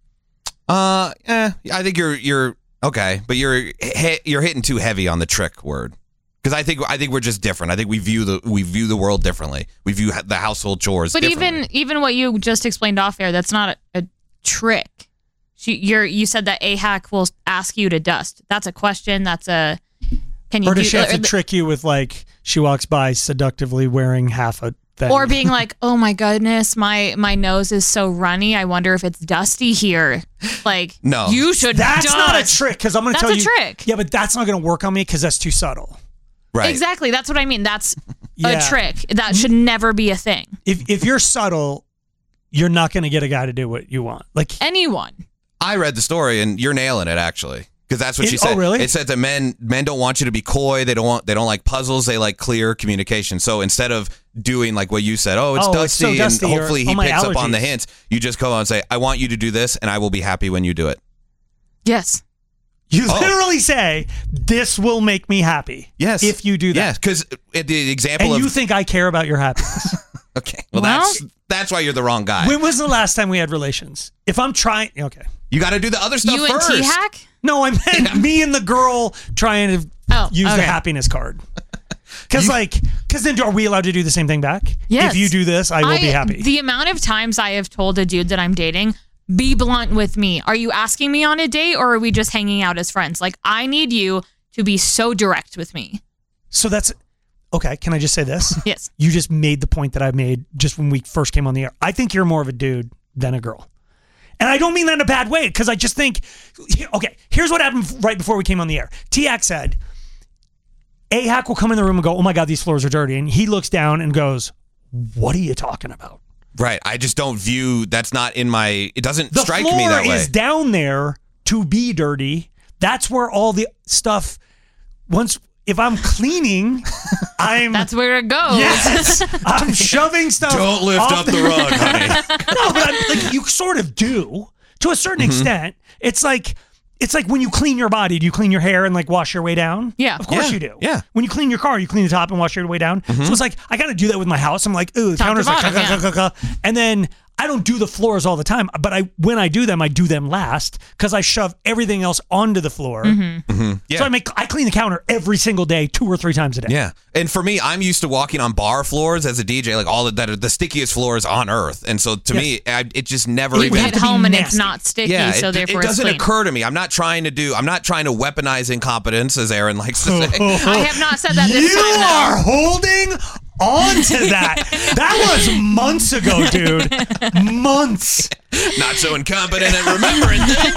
Uh, eh, I think you're you're okay, but you're hit, you're hitting too heavy on the trick word because I think I think we're just different. I think we view the we view the world differently. We view the household chores. But differently. even even what you just explained off air, that's not a, a trick. She, you're you said that A hack will ask you to dust. That's a question. That's a can you Or does do she have or to the- trick you with like, she walks by seductively wearing half a thing? or being like, oh my goodness, my my nose is so runny. I wonder if it's dusty here. Like, No. you should. That's dust. not a trick because I'm going to That's tell a you. trick. Yeah, but that's not going to work on me because that's too subtle. right. Exactly. That's what I mean. That's Yeah. a trick. That should never be a thing. If if you're subtle, you're not going to get a guy to do what you want. Like Anyone. I read the story and you're nailing it actually because that's what It- she oh, said. really? It said that men men don't want you to be coy. They don't want they don't like puzzles. They like clear communication. So instead of doing like what you said, oh it's Oh, it's dusty, so dusty, and or, hopefully oh, he my picks up on the allergies. hints, you just go out and say, I want you to do this, and I will be happy when you do it. Yes. you Oh. literally say, "This will make me happy." Yes, if you do that. Yes, because the example And of you think I care about your happiness. okay, well, Well- that's that's why you're the wrong guy. When was the last time we had relations? If I'm trying, okay. You got to do the other stuff You and first. T hack. No, I meant me and the girl trying to Oh, use the okay. happiness card. Because like, because then are we allowed to do the same thing back? Yes. If you do this, I will be happy. The amount of times I have told a dude that I'm dating, be blunt with me. Are you asking me on a date or are we just hanging out as friends? Like, I need you to be so direct with me. So that's okay. Can I just say this? Yes. You just made the point that I made just when we first came on the air. I think you're more of a dude than a girl. And I don't mean that in a bad way because I just think, okay, here's what happened right before we came on the air. T-Hack said, A-Hack will come in the room and go, oh my God, these floors are dirty. And he looks down and goes, what are you talking about? Right. I just don't view that's not in my. It doesn't The strike floor me that way. is down there to be dirty. That's where all the stuff, once, if I'm cleaning, I'm. That's where it goes. Yes. I'm shoving stuff. Don't lift off up the rug, honey. No, but I'm, like, you sort of do to a certain Mm-hmm. extent. It's like it's like when you clean your body. Do you clean your hair and like wash your way down? Yeah. of course Yeah, you do. yeah. When you clean your car, you clean the top and wash your way down. Mm-hmm. So it's like I got to do that with my house. I'm like, ooh, the Top to counter's like, bottom, "Ka, ka, yeah. ka, ka, ka." And then I don't do the floors all the time, but I when I do them, I do them last because I shove everything else onto the floor. Mm-hmm. Yeah. So I make I clean the counter every single day, two or three times a day. Yeah, and for me, I'm used to walking on bar floors as a D J, like all of that are the stickiest floors on earth, and so to Yes. me, I, it just never You even. get to be home and it's nasty. not sticky, yeah, so it, therefore it doesn't it's clean. occur to me. I'm not trying to do. I'm not trying to weaponize incompetence, as Aaron likes to say. I have not said that this You time. though. are holding on to that. That was months ago, dude. Months. Not so incompetent at remembering things.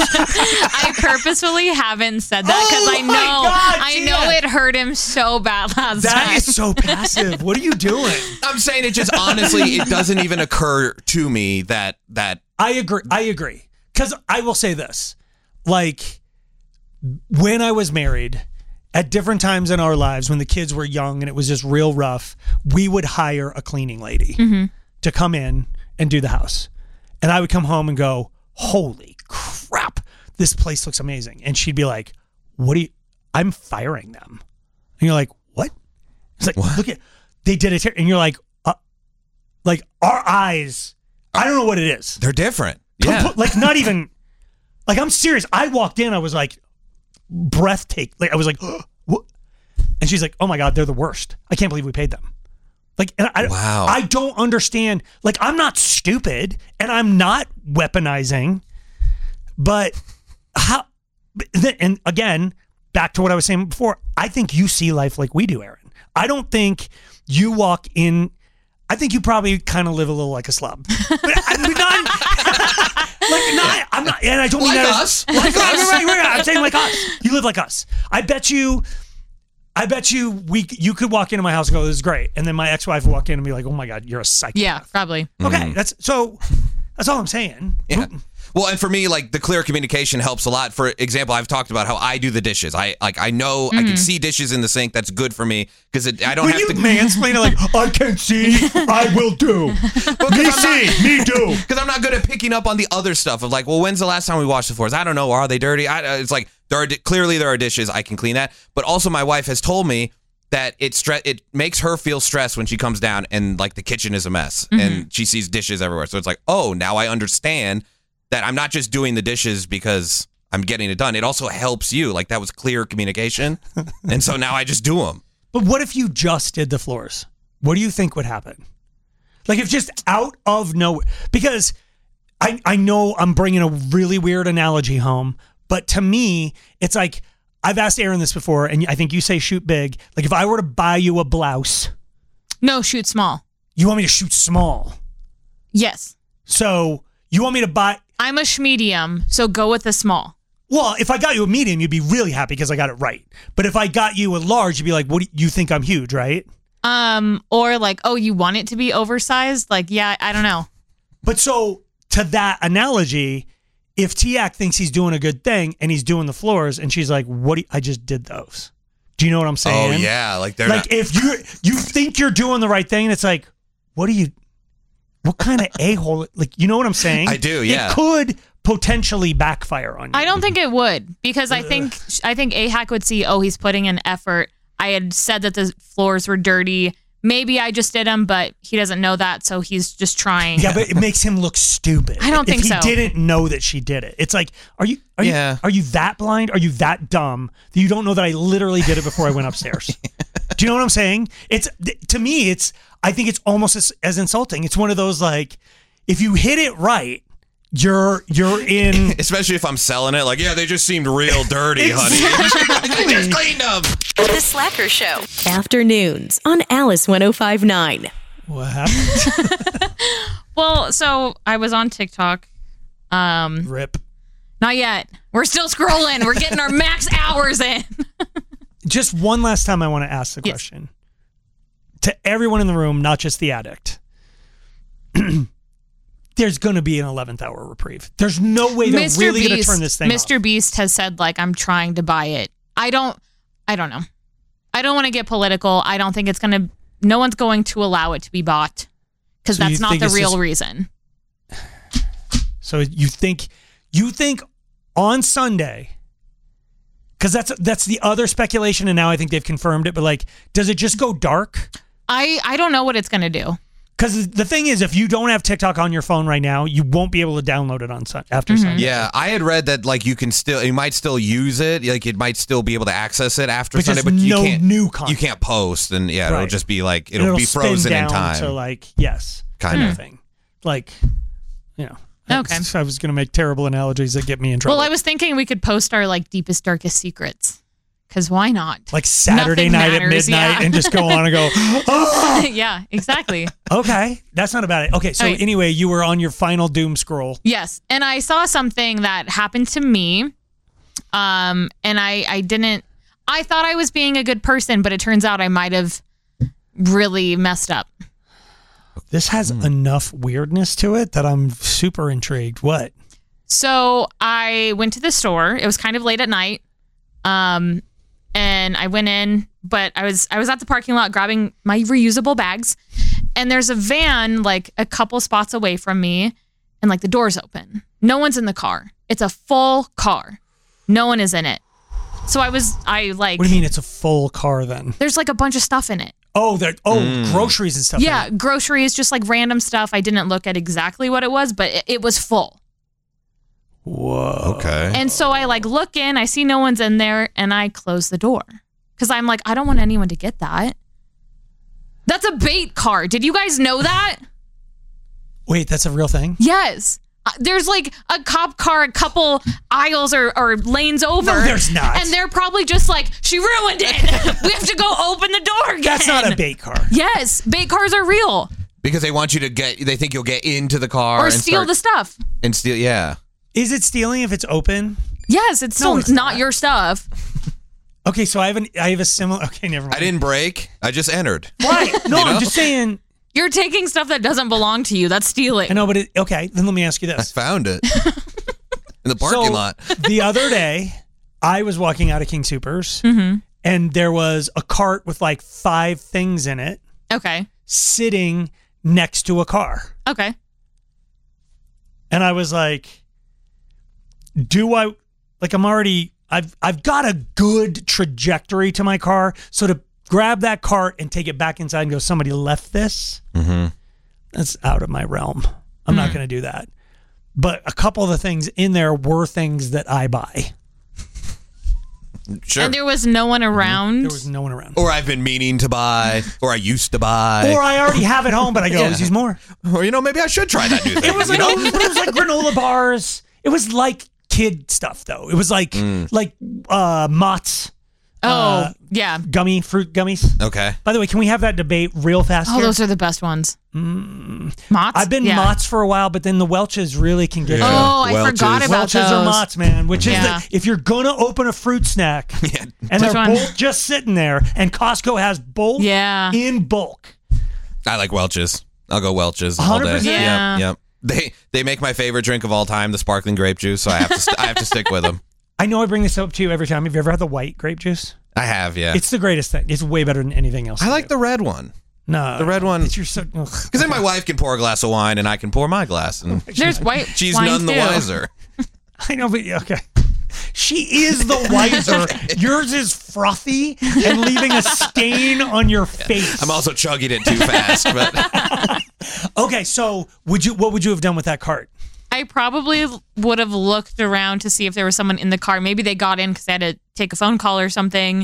I purposefully haven't said that because Oh I my know God, I Tia. know it hurt him so bad last That time. is so passive. What are you doing? I'm saying it just honestly, it doesn't even occur to me that that I agree. I agree. Because I will say this. Like, when I was married, at different times in our lives, when the kids were young and it was just real rough, we would hire a cleaning lady Mm-hmm. to come in and do the house. And I would come home and go, holy crap, this place looks amazing. And she'd be like, what do you, I'm firing them. And you're like, what? It's like, What? look at, they did it here. And you're like, uh, like our eyes, I don't know what it is. They're different. Yeah. Compo- like not even, like I'm serious. I walked in, I was like breathtaking. Like I was like, what? And she's like, oh my God, they're the worst. I can't believe we paid them. Like, and I, wow. I don't understand. Like, I'm not stupid and I'm not weaponizing, but how, and again, back to what I was saying before, I think you see life like we do, Aaron. I don't think you walk in, I think you probably kind of live a little like a slob. But I'm not, like, not, I'm not, and I don't like mean that us. as, like us. Right, right, right, I'm saying like us. You live like us. I bet you, I bet you we you could walk into my house and go, this is great. And then my ex-wife would walk in and be like, oh my God, you're a psychopath. Yeah, probably. Okay, Mm-hmm. that's so that's all I'm saying. Yeah. Well, and for me, like the clear communication helps a lot. For example, I've talked about how I do the dishes. I like I know Mm-hmm. I can see dishes in the sink. That's good for me because I don't when have you to mansplain it like I can see, I will do. Me see, me do. Because I'm not good at picking up on the other stuff of like, well, when's the last time we washed the floors? I don't know. Are they dirty? I, it's like there are clearly there are dishes. I can clean that. But also, my wife has told me that it stre- it makes her feel stressed when she comes down and like the kitchen is a mess Mm-hmm. and she sees dishes everywhere. So it's like, oh, now I understand that I'm not just doing the dishes because I'm getting it done. It also helps you. Like that was clear communication. And so now I just do them. But what if you just did the floors? What do you think would happen? Like if just out of nowhere, because I, I know I'm bringing a really weird analogy home, but to me, it's like, I've asked Aaron this before, and I think you say shoot big. Like if I were to buy you a blouse. No, shoot small. You want me to shoot small? Yes. So you want me to buy. I'm a schmedium, so go with the small. Well, if I got you a medium, you'd be really happy because I got it right. But if I got you a large, you'd be like, what do you think I'm huge, right? Um, or like, oh, you want it to be oversized? Like, yeah, I don't know. But so to that analogy, if T-Ac thinks he's doing a good thing and he's doing the floors and she's like, what do you, I just did those. Do you know what I'm saying? Oh yeah. Like they're like not- if you you think you're doing the right thing and it's like, what do you, what kind of a-hole, like, you know what I'm saying? I do, yeah. It could potentially backfire on you. I don't think it would because I think I think A HAC would see, oh, he's putting in effort. I had said that the floors were dirty. Maybe I just did them, but he doesn't know that, so he's just trying. Yeah, but it makes him look stupid. I don't think if he so. didn't know that she did it. It's like, are you are Yeah. you are you that blind? Are you that dumb that you don't know that I literally did it before I went upstairs? Do you know what I'm saying? It's to me, it's I think it's almost as, as insulting. It's one of those like, if you hit it right, you're you're in. Especially if I'm selling it, like, yeah, they just seemed real dirty, honey. I just cleaned them. The Slacker Show. Afternoons on Alice one oh five point nine. What happened? Well, so I was on TikTok. Um, Rip. Not yet. We're still scrolling. We're getting our max hours in. Just one last time, I want to ask the Yes. question to everyone in the room, not just the addict. There's going to be an eleventh hour reprieve. There's no way they're Mister really going to Beast, turn this thing Mister off. Beast has said, like, I'm trying to buy it. I don't, I don't know. I don't want to get political. I don't think it's going to, no one's going to allow it to be bought because So you that's not think the it's real just- reason. So you think you think on Sunday, because that's that's the other speculation, and now I think they've confirmed it. But like, does it just go dark? I, I don't know what it's going to do. Because the thing is, if you don't have TikTok on your phone right now, you won't be able to download it on sun- after Mm-hmm. Sunday. Yeah, I had read that like you can still, you might still use it, like it might still be able to access it after But Sunday, just but you no can't. new You content. can't post, and yeah, it'll Right. just be like And it'll, be spin frozen in down time. to like yes, Kind of. thing. Like, you know. Okay. I was going to make terrible analogies that get me in trouble. Well, I was thinking we could post our like deepest, darkest secrets. Because why not? Like Saturday Nothing night matters, at midnight yeah. and just go on and go, "Ah!" Yeah, exactly. Okay, that's not about it. Okay, so All right. anyway, you were on your final doom scroll. Yes, and I saw something that happened to me, um, and I I didn't. I thought I was being a good person, but it turns out I might have really messed up. This has enough weirdness to it that I'm super intrigued. What? So I went to the store. It was kind of late at night, um, and I went in, but I was I was at the parking lot grabbing my reusable bags, and there's a van like a couple spots away from me, and like the door's open. No one's in the car. It's a full car. No one is in it. So I was I like. What do you mean it's a full car then? There's like a bunch of stuff in it. Oh, the oh Mm. groceries and stuff. Yeah, like that. groceries, just like random stuff. I didn't look at exactly what it was, but it, it was full. Whoa. Okay. And so I like look in, I see no one's in there, and I close the door. Because I'm like, I don't want anyone to get that. That's a bait car. Did you guys know that? Wait, that's a real thing? Yes. Uh, There's like a cop car a couple aisles or, or lanes over. No, there's not. And they're probably just like, she ruined it. We have to go open the door again. That's not a bait car. Yes, bait cars are real. Because they want you to get, they think you'll get into the car Or and steal start- the stuff. and steal. Yeah. Is it stealing if it's open? Yes, it's still No, it's not not. your stuff. Okay, so I have an I have a similar. Okay, never mind. I didn't break. I just entered. Why? No, You know? I'm just saying. You're taking stuff that doesn't belong to you. That's stealing. I know, but it, okay. Then let me ask you I this: found it in the parking So, lot. the other day, I was walking out of King Soopers, Mm-hmm. and there was a cart with like five things in it, Okay. sitting next to a car, Okay. and I was like, "Do I like? I'm already. I've I've got a good trajectory to my car, so to grab that cart and take it back inside and go, somebody left this. Mm-hmm. That's out of my realm. I'm not going to do that. But a couple of the things in there were things that I buy. Sure. And there was no one around. There was no one around. Or I've been meaning to buy, or I used to buy. Or I already have it home, but I could Yeah. always use more. Or, you know, maybe I should try that new thing. It was like, you know? it was like granola bars. It was like kid stuff, though. It was like like uh, Mott's. Oh, uh, yeah. Gummy, fruit gummies. Okay. By the way, can we have that debate real fast Oh, here? those are the best ones. Mm. Mott's? I've been Yeah. Mott's for a while, but then the Welch's really can get Yeah. you. Oh, I Welch's. forgot about Welch's those. or Mott's, man. Which is Yeah. the, if you're gonna open a fruit snack, Yeah. and Which they're one? both just sitting there, and Costco has both Yeah. in bulk. I like Welch's. I'll go Welch's all day. one hundred percent? Yeah. Yep. Yep. They they make my favorite drink of all time, the sparkling grape juice. So I have to st- I have to stick with them. I know I bring this up to you every time. Have you ever had the white grape juice? I have, yeah. It's the greatest thing. It's way better than anything else. I to like do. the red one. no the red one. It's your so Because then my wife can pour a glass of wine and I can pour my glass, and There's white she's wine none the too. wiser. I know, but okay. She is the wiser. Yours is frothy and leaving a stain on your face. I'm also chugging it too fast, but Okay, so would you? What would you have done with that cart? I probably would have looked around to see if there was someone in the car. Maybe they got in because they had to take a phone call or something.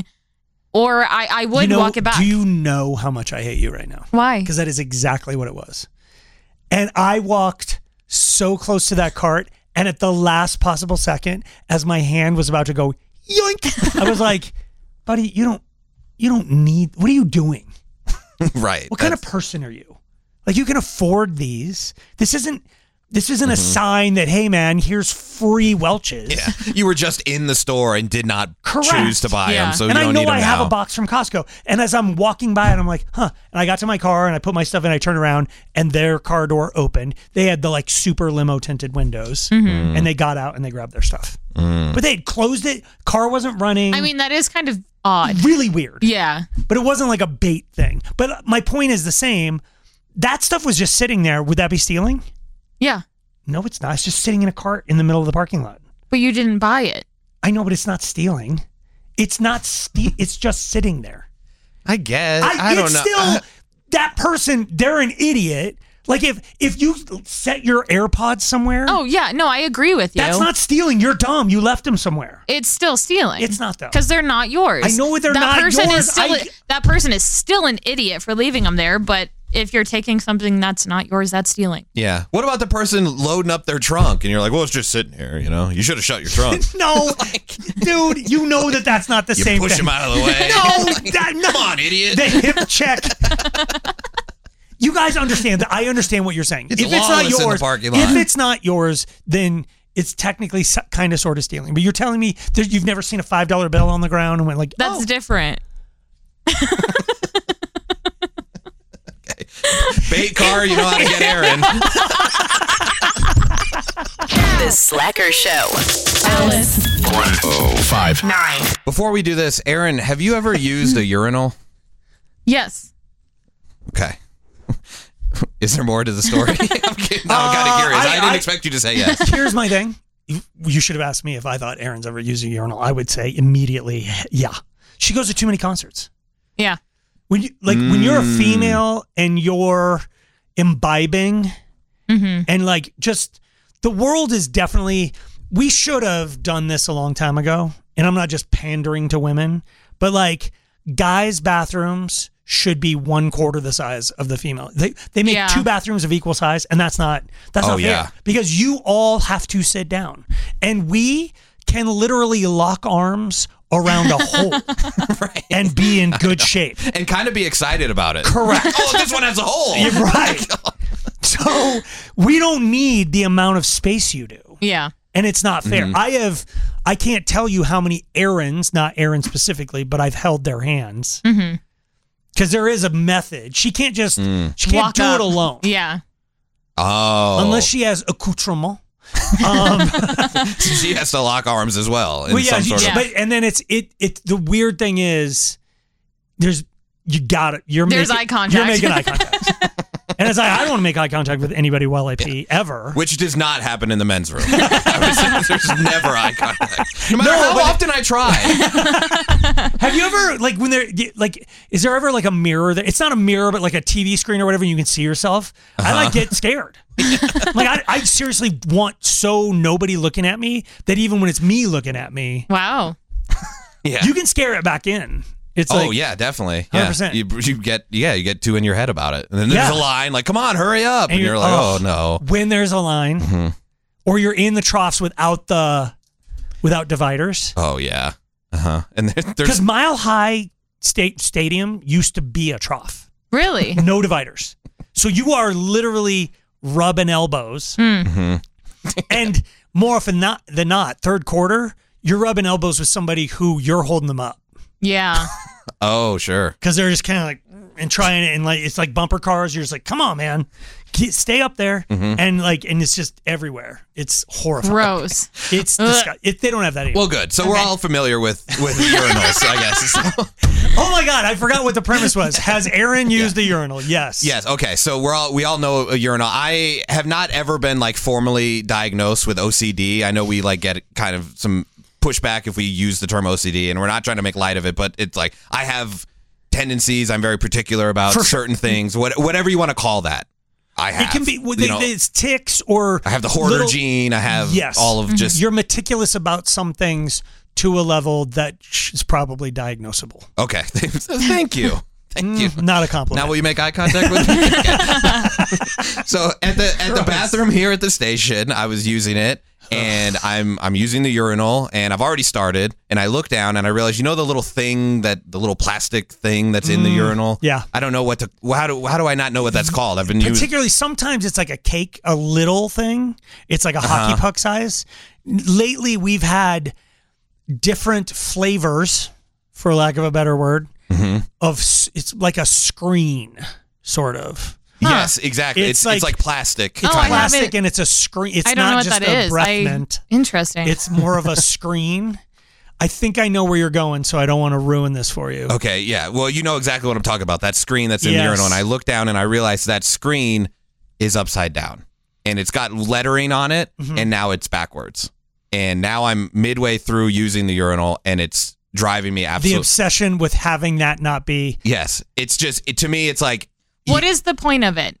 Or I, I would you know, walk it back. Do you know how much I hate you right now? Why? Because that is exactly what it was. And I walked so close to that cart, and at the last possible second, as my hand was about to go yoink, I was like, "Buddy, you don't, you don't need. What are you doing? right. What kind of that's- person are you? Like, you can afford these. This isn't." This isn't a Mhm. sign that, hey, man, here's free Welch's. Yeah, you were just in the store and did not Correct. choose to buy them, so and you I don't know need them I now. have a box from Costco. And as I'm walking by it, I'm like, huh. And I got to my car and I put my stuff in. I turned around and their car door opened. They had the like super limo tinted windows, Mhm. and they got out and they grabbed their stuff. Mm. But they had closed it. Car wasn't running. I mean, that is kind of odd. Really weird. Yeah. But it wasn't like a bait thing. But my point is the same. That stuff was just sitting there. Would that be stealing? Yeah. No, it's not. It's just sitting in a cart in the middle of the parking lot. But you didn't buy it. I know, but it's not stealing. It's not. Ste- it's just sitting there. I guess. I, I don't it's know. Still, I- that person, they're an idiot. Like if if you set your AirPods somewhere, Oh, yeah. No, I agree with you. that's not stealing. You're dumb. You left them somewhere. It's still stealing. It's not, though. Because they're not yours. I know they're that not person yours. Is still I- that person is still an idiot for leaving them there, but if you're taking something that's not yours, that's stealing. Yeah. What about the person loading up their trunk and you're like, well, it's just sitting here, you know? You should have shut your trunk. No, dude, you know that that's not the You same push thing. him out of the way. No, that, no. Come on, idiot. The hip check. You guys understand that. I understand what you're saying. It's if it's not lawless in the yours, parking lot. if it's not yours, then it's technically kind of sort of stealing. But you're telling me that you've never seen a five dollar bill on the ground and went like, That's oh. different. Bait car, you know how to get Aaron. The Slacker Show. Alice. one oh five Nine. Before we do this, Aaron, have you ever used a urinal? Yes. Okay. Is there more to the story? I'm kidding. No, I'm kind of Uh, curious. I, I- didn't I- expect you to say yes. Here's my thing. You, you should have asked me if I thought Aaron's ever used a urinal. I would say immediately, yeah. She goes to too many concerts. Yeah. When you like mm. when you're a female and you're imbibing mm-hmm. and like just the world is definitely we should have done this a long time ago. And I'm not just pandering to women, but like guys' bathrooms should be one quarter the size of the female. They they make yeah. two bathrooms of equal size, and that's not that's oh, not fair yeah. because you all have to sit down, and we can literally lock arms around a hole right. and be in good shape and kind of be excited about it. Correct. Oh, this one has a hole. You're right. So we don't need the amount of space you do. Yeah. And it's not fair. Mm-hmm. I have, I can't tell you how many errands, not Erin specifically, but I've held their hands. Mm-hmm. Because there is a method. She can't just, mm. she can't Walk do up. it alone. Yeah. Oh. Unless she has accoutrement. Um, she has to lock arms as well. In well, yeah, some sort yeah. of- But, and then it's, it, it, the weird thing is, there's, you got it. You're There's making, eye contact. You're making eye contact. And it's like, I don't want to make eye contact with anybody while I pee, yeah. ever. Which does not happen in the men's room. There's never eye contact. No matter no, how but, often I try. Have you ever, like, when there, like, is there ever, like, a mirror that, it's not a mirror, but, like, a T V screen or whatever, and you can see yourself? Uh-huh. I, like, get scared. Like, I, I seriously want so nobody looking at me that even when it's me looking at me. Wow. Yeah. You can scare it back in. It's oh like, yeah, definitely. one hundred percent. Yeah. You, you get yeah, you get two in your head about it, and then there's Yeah. a line like, "Come on, hurry up!" And, And you're, you're- like, oh. "Oh no!" When there's a line, Mhm. or you're in the troughs without the, without dividers. Oh yeah, uh huh. And there, Because there's Mile High State Stadium used to be a trough. Really? No dividers. So you are literally rubbing elbows. Mm. And more often not than not, third quarter, you're rubbing elbows with somebody who you're holding them up. Yeah. oh sure. Because they're just kind of like, and trying it, and like, it's like bumper cars. You're just like, come on, man. Get, stay up there. Mhm. And like, and it's just everywhere. It's horrifying. Gross. It's disgusting. It, they don't have that anymore. Well, good. So we're all familiar with with urinals, I guess. Oh my God, I forgot what the premise was. Has Erin used the urinal? Yes. Yes. Okay. So we're all we all know a urinal. I have not ever been like formally diagnosed with O C D. I know we like get kind of some pushback if we use the term O C D, and we're not trying to make light of it, but it's like I have tendencies. I'm very particular about For- certain things. What whatever you want to call that, I have. It can be, well, You they, know, it's ticks or. I have the hoarder little- gene. I have yes. all of just. You're meticulous about some things to a level that is probably diagnosable. Okay. Thank you. Thank you. Mm, not a compliment. Now will you make eye contact with me? So at the at the bathroom here at the station, I was using it, and I'm I'm using the urinal, and I've already started, and I look down and I realize, you know, the little thing that the little plastic thing that's in the Mm, urinal. yeah. I don't know what to. How do how do I not know what that's called? I've been using. Particularly, sometimes it's like a cake, a little thing. It's like a hockey Uh-huh. puck size. Lately, we've had different flavors, for lack of a better word, Mhm. of s- it's like a screen, sort of. Yes, exactly. It's It's like- it's like plastic. It's Oh, I plastic haven't- and it's a screen. It's I don't not know what just that a is. breath I- mint. Interesting. It's more of a screen. I think I know where you're going, so I don't want to ruin this for you. Okay, yeah. Well, you know exactly what I'm talking about. That screen that's in Yes. the urinal. And I look down and I realize that screen is upside down. And it's got lettering on it, Mhm. and now it's backwards. And now I'm midway through using the urinal, and it's driving me The absolutely. obsession with having that not be. Yes. It's just, it, to me, it's like, What is the point of it?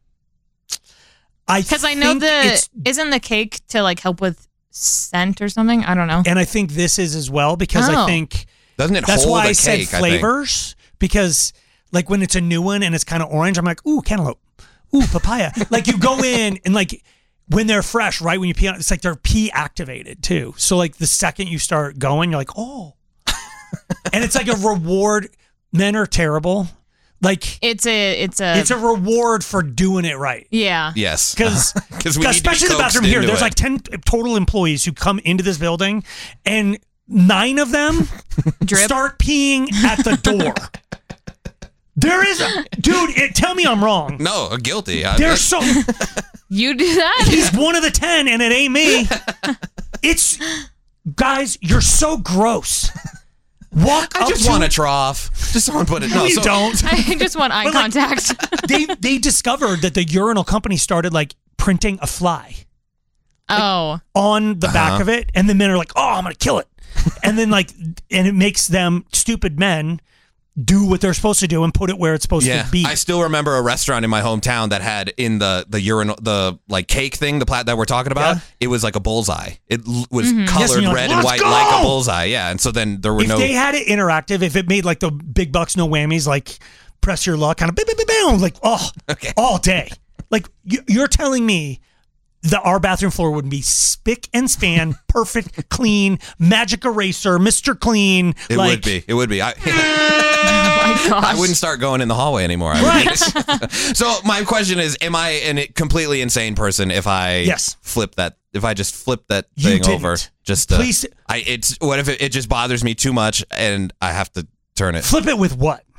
I Because I know think the it's- isn't the cake to like help with scent or something. I don't know. And I think this is as well because Oh. I think doesn't it that's hold why a I said cake, I think? flavors because like when it's a new one and it's kind of orange, I'm like, ooh, cantaloupe, ooh, papaya. Like you go in and like when they're fresh, right? When you pee on, it's like they're pee activated too. So like the second you start going, you're like, oh, and it's like a reward. Men are terrible. Like It's a it's a it's a reward for doing it right. yeah. yes. Because we need to be especially the coaxed bathroom here, into there's it. like ten total employees who come into this building, and nine of them Drip. start peeing at the door. There is, a, dude. It, tell me I'm wrong. No, guilty. I- There's so You do that? he's one of the ten, and it ain't me. It's guys, you're so gross. Walk I up just to want a trough. Just someone put it. No, you so- don't. I just want eye But, like, contact. they they discovered that the urinal company started like printing a fly Oh. on the back Uh-huh. of it, and the men are like, "Oh, I'm gonna kill it," and then like, and it makes them stupid men do what they're supposed to do and put it where it's supposed Yeah, to be. I still remember a restaurant in my hometown that had in the the urinal the like cake thing, the plat that we're talking about. Yeah. It was like a bullseye. It l- was Mhm. Yes, colored and you're like, red and "Let's white like go!" a bullseye. Yeah, and so then there were if no. they had it interactive, if it made like the big bucks, no whammies, like press your luck, kind of bam, bam, bam, bam, like oh, Okay. all day. Like you, you're telling me that our bathroom floor would be spick and span, perfect, clean, magic eraser, Mister Clean. It like, would be. It would be. I, Oh my gosh. I wouldn't start going in the hallway anymore. I Right. would. So my question is: am I a completely insane person if I Yes. flip that? If I just flip that You thing didn't. over, just to, Please- I it's what if it, it just bothers me too much and I have to turn it? Flip it with what?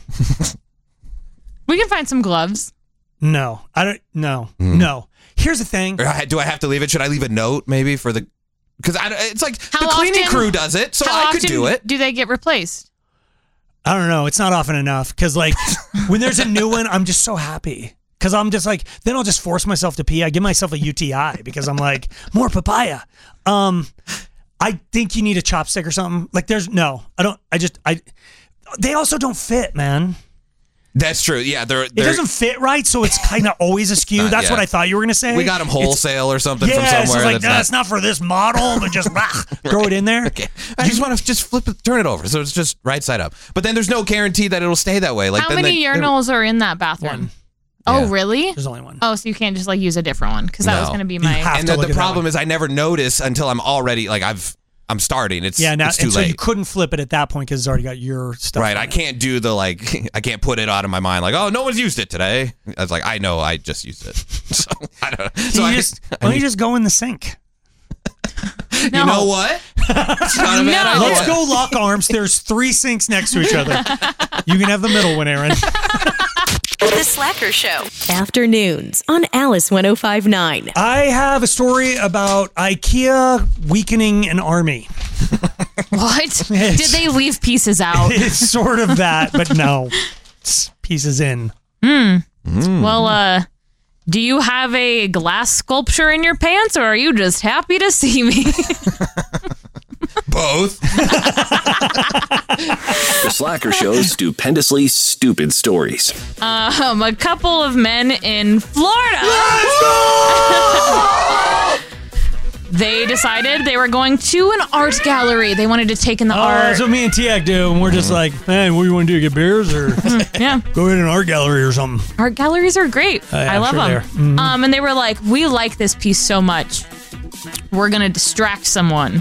We can find some gloves. No, I don't. No, Hmm. no. Here's the thing. Or I- do I have to leave it? Should I leave a note maybe for the? Because I it's like How the cleaning often- crew does it, so How I could often do it. Do they get replaced? I don't know. It's not often enough because, like, when there's a new one, I'm just so happy because I'm just like, then I'll just force myself to pee. I give myself a U T I because I'm like, more papaya. Um, I think you need a chopstick or something. Like, there's no, I don't, I just, I, they also don't fit, man. That's true. Yeah, they're, It they're doesn't fit right, so it's kind of always askew. Uh, That's yeah. what I thought you were going to say. we got them It's- wholesale or something yeah, from so somewhere. it's like, that's no, not- it's not for this model, but just ah, throw it in there. Okay. I just want to just flip it, turn it over, so it's just right side up. But then there's no guarantee that it'll stay that way. Like How then many they- urinals are in that bathroom? Oh, Yeah. really? There's only one. Oh, so you can't just like use a different one because that No. was going to be my. And the, the problem is I never notice until I'm already like I've I'm starting. It's Yeah, now, it's too and so late. you couldn't flip it at that point because it's already got your stuff. Right, on I it. can't do the like. I can't put it out of my mind like, oh, no one's used it today. I was like, I know, I just used it. So I don't know. So you I just, I why don't need- you just go in the sink? You know what? It's not a bad idea. Let's go lock arms. There's three sinks next to each other. You can have the middle one, Aaron. The Slacker Show. Afternoons on Alice one oh five point nine. I have a story about IKEA weakening an army. What? Did they leave pieces out? It's sort of that, but no. It's pieces in. Hmm. Well, uh, do you have a glass sculpture in your pants, or are you just happy to see me? Both. The Slacker Show's stupendously stupid stories. Um, a couple of men in Florida. They decided they were going to an art gallery. They wanted to take in the Oh, art. that's what me and Tiak do, and we're just like, hey, what do you want to do? Get beers or yeah, go in an art gallery or something? Art galleries are great. Uh, yeah, I I'm love sure they them. are. Mhm. Um, and they were like, we like this piece so much, we're gonna distract someone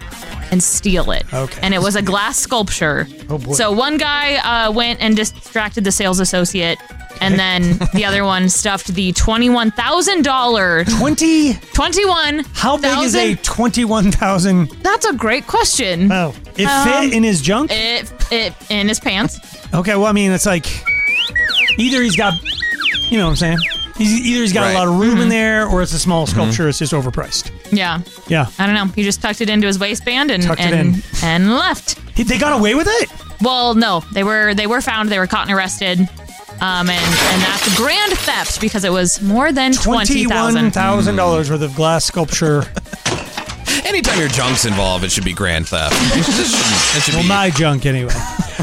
and steal it. Okay. And it was a glass sculpture. Oh boy. So one guy uh, went and distracted the sales associate, and then the other one stuffed the twenty-one thousand dollars. Twenty. Twenty-one. How big is a twenty-one thousand? That's a great question. Oh, it Um, fit in his junk. It it in his pants. Okay, well, I mean, it's like either he's got, you know what I'm saying? He's, either he's got Right. a lot of room in Mm-hmm. there, or it's a small sculpture. It's just overpriced. Yeah. Yeah. I don't know. He just tucked it into his waistband and Tucked it and, in. and left. He, they got away with it? Well, no, they were they were found. They were caught and arrested. Um, and, and that's grand theft because it was more than twenty Twenty-one thousand. thousand dollars worth of glass sculpture. Anytime your junk's involved, it should be grand theft. It should, it should Well, be. my junk anyway.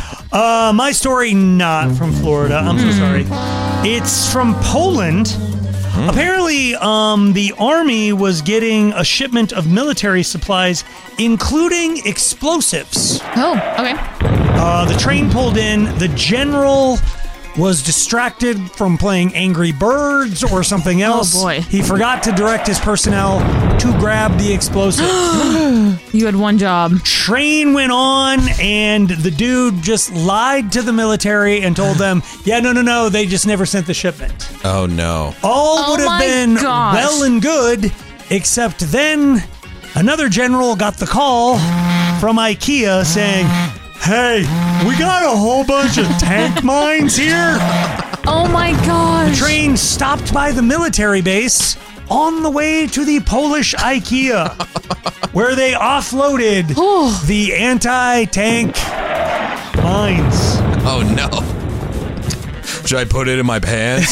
Uh, my story not from Florida. I'm so sorry. It's from Poland. Apparently, um, the army was getting a shipment of military supplies, including explosives. Oh, okay. Uh, the train pulled in. The general was distracted from playing Angry Birds or something else. Oh, boy. He forgot to direct his personnel to grab the explosives. You had one job. Train went on, and the dude just lied to the military and told them, yeah, no, no, no, they just never sent the shipment. Oh no. All Oh would have my been gosh. well and good, except then another general got the call from IKEA saying, hey, we got a whole bunch of tank mines here. Oh my gosh. The train stopped by the military base on the way to the Polish IKEA, where they offloaded the anti-tank mines. Oh no. Should I put it in my pants?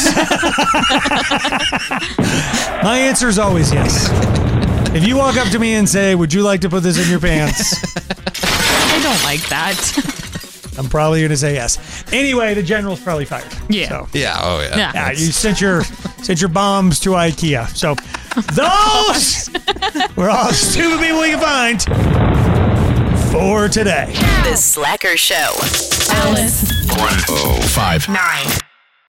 My answer is always yes. If you walk up to me and say, would you like to put this in your pants? I don't like that. I'm probably going to say yes. Anyway, the general's probably fired. Yeah. So, Yeah. Oh yeah. Yeah. yeah, you sent your sent your bombs to IKEA. So those were all the stupid people we can find for today. The Slacker Show. Alice. one oh five Nine.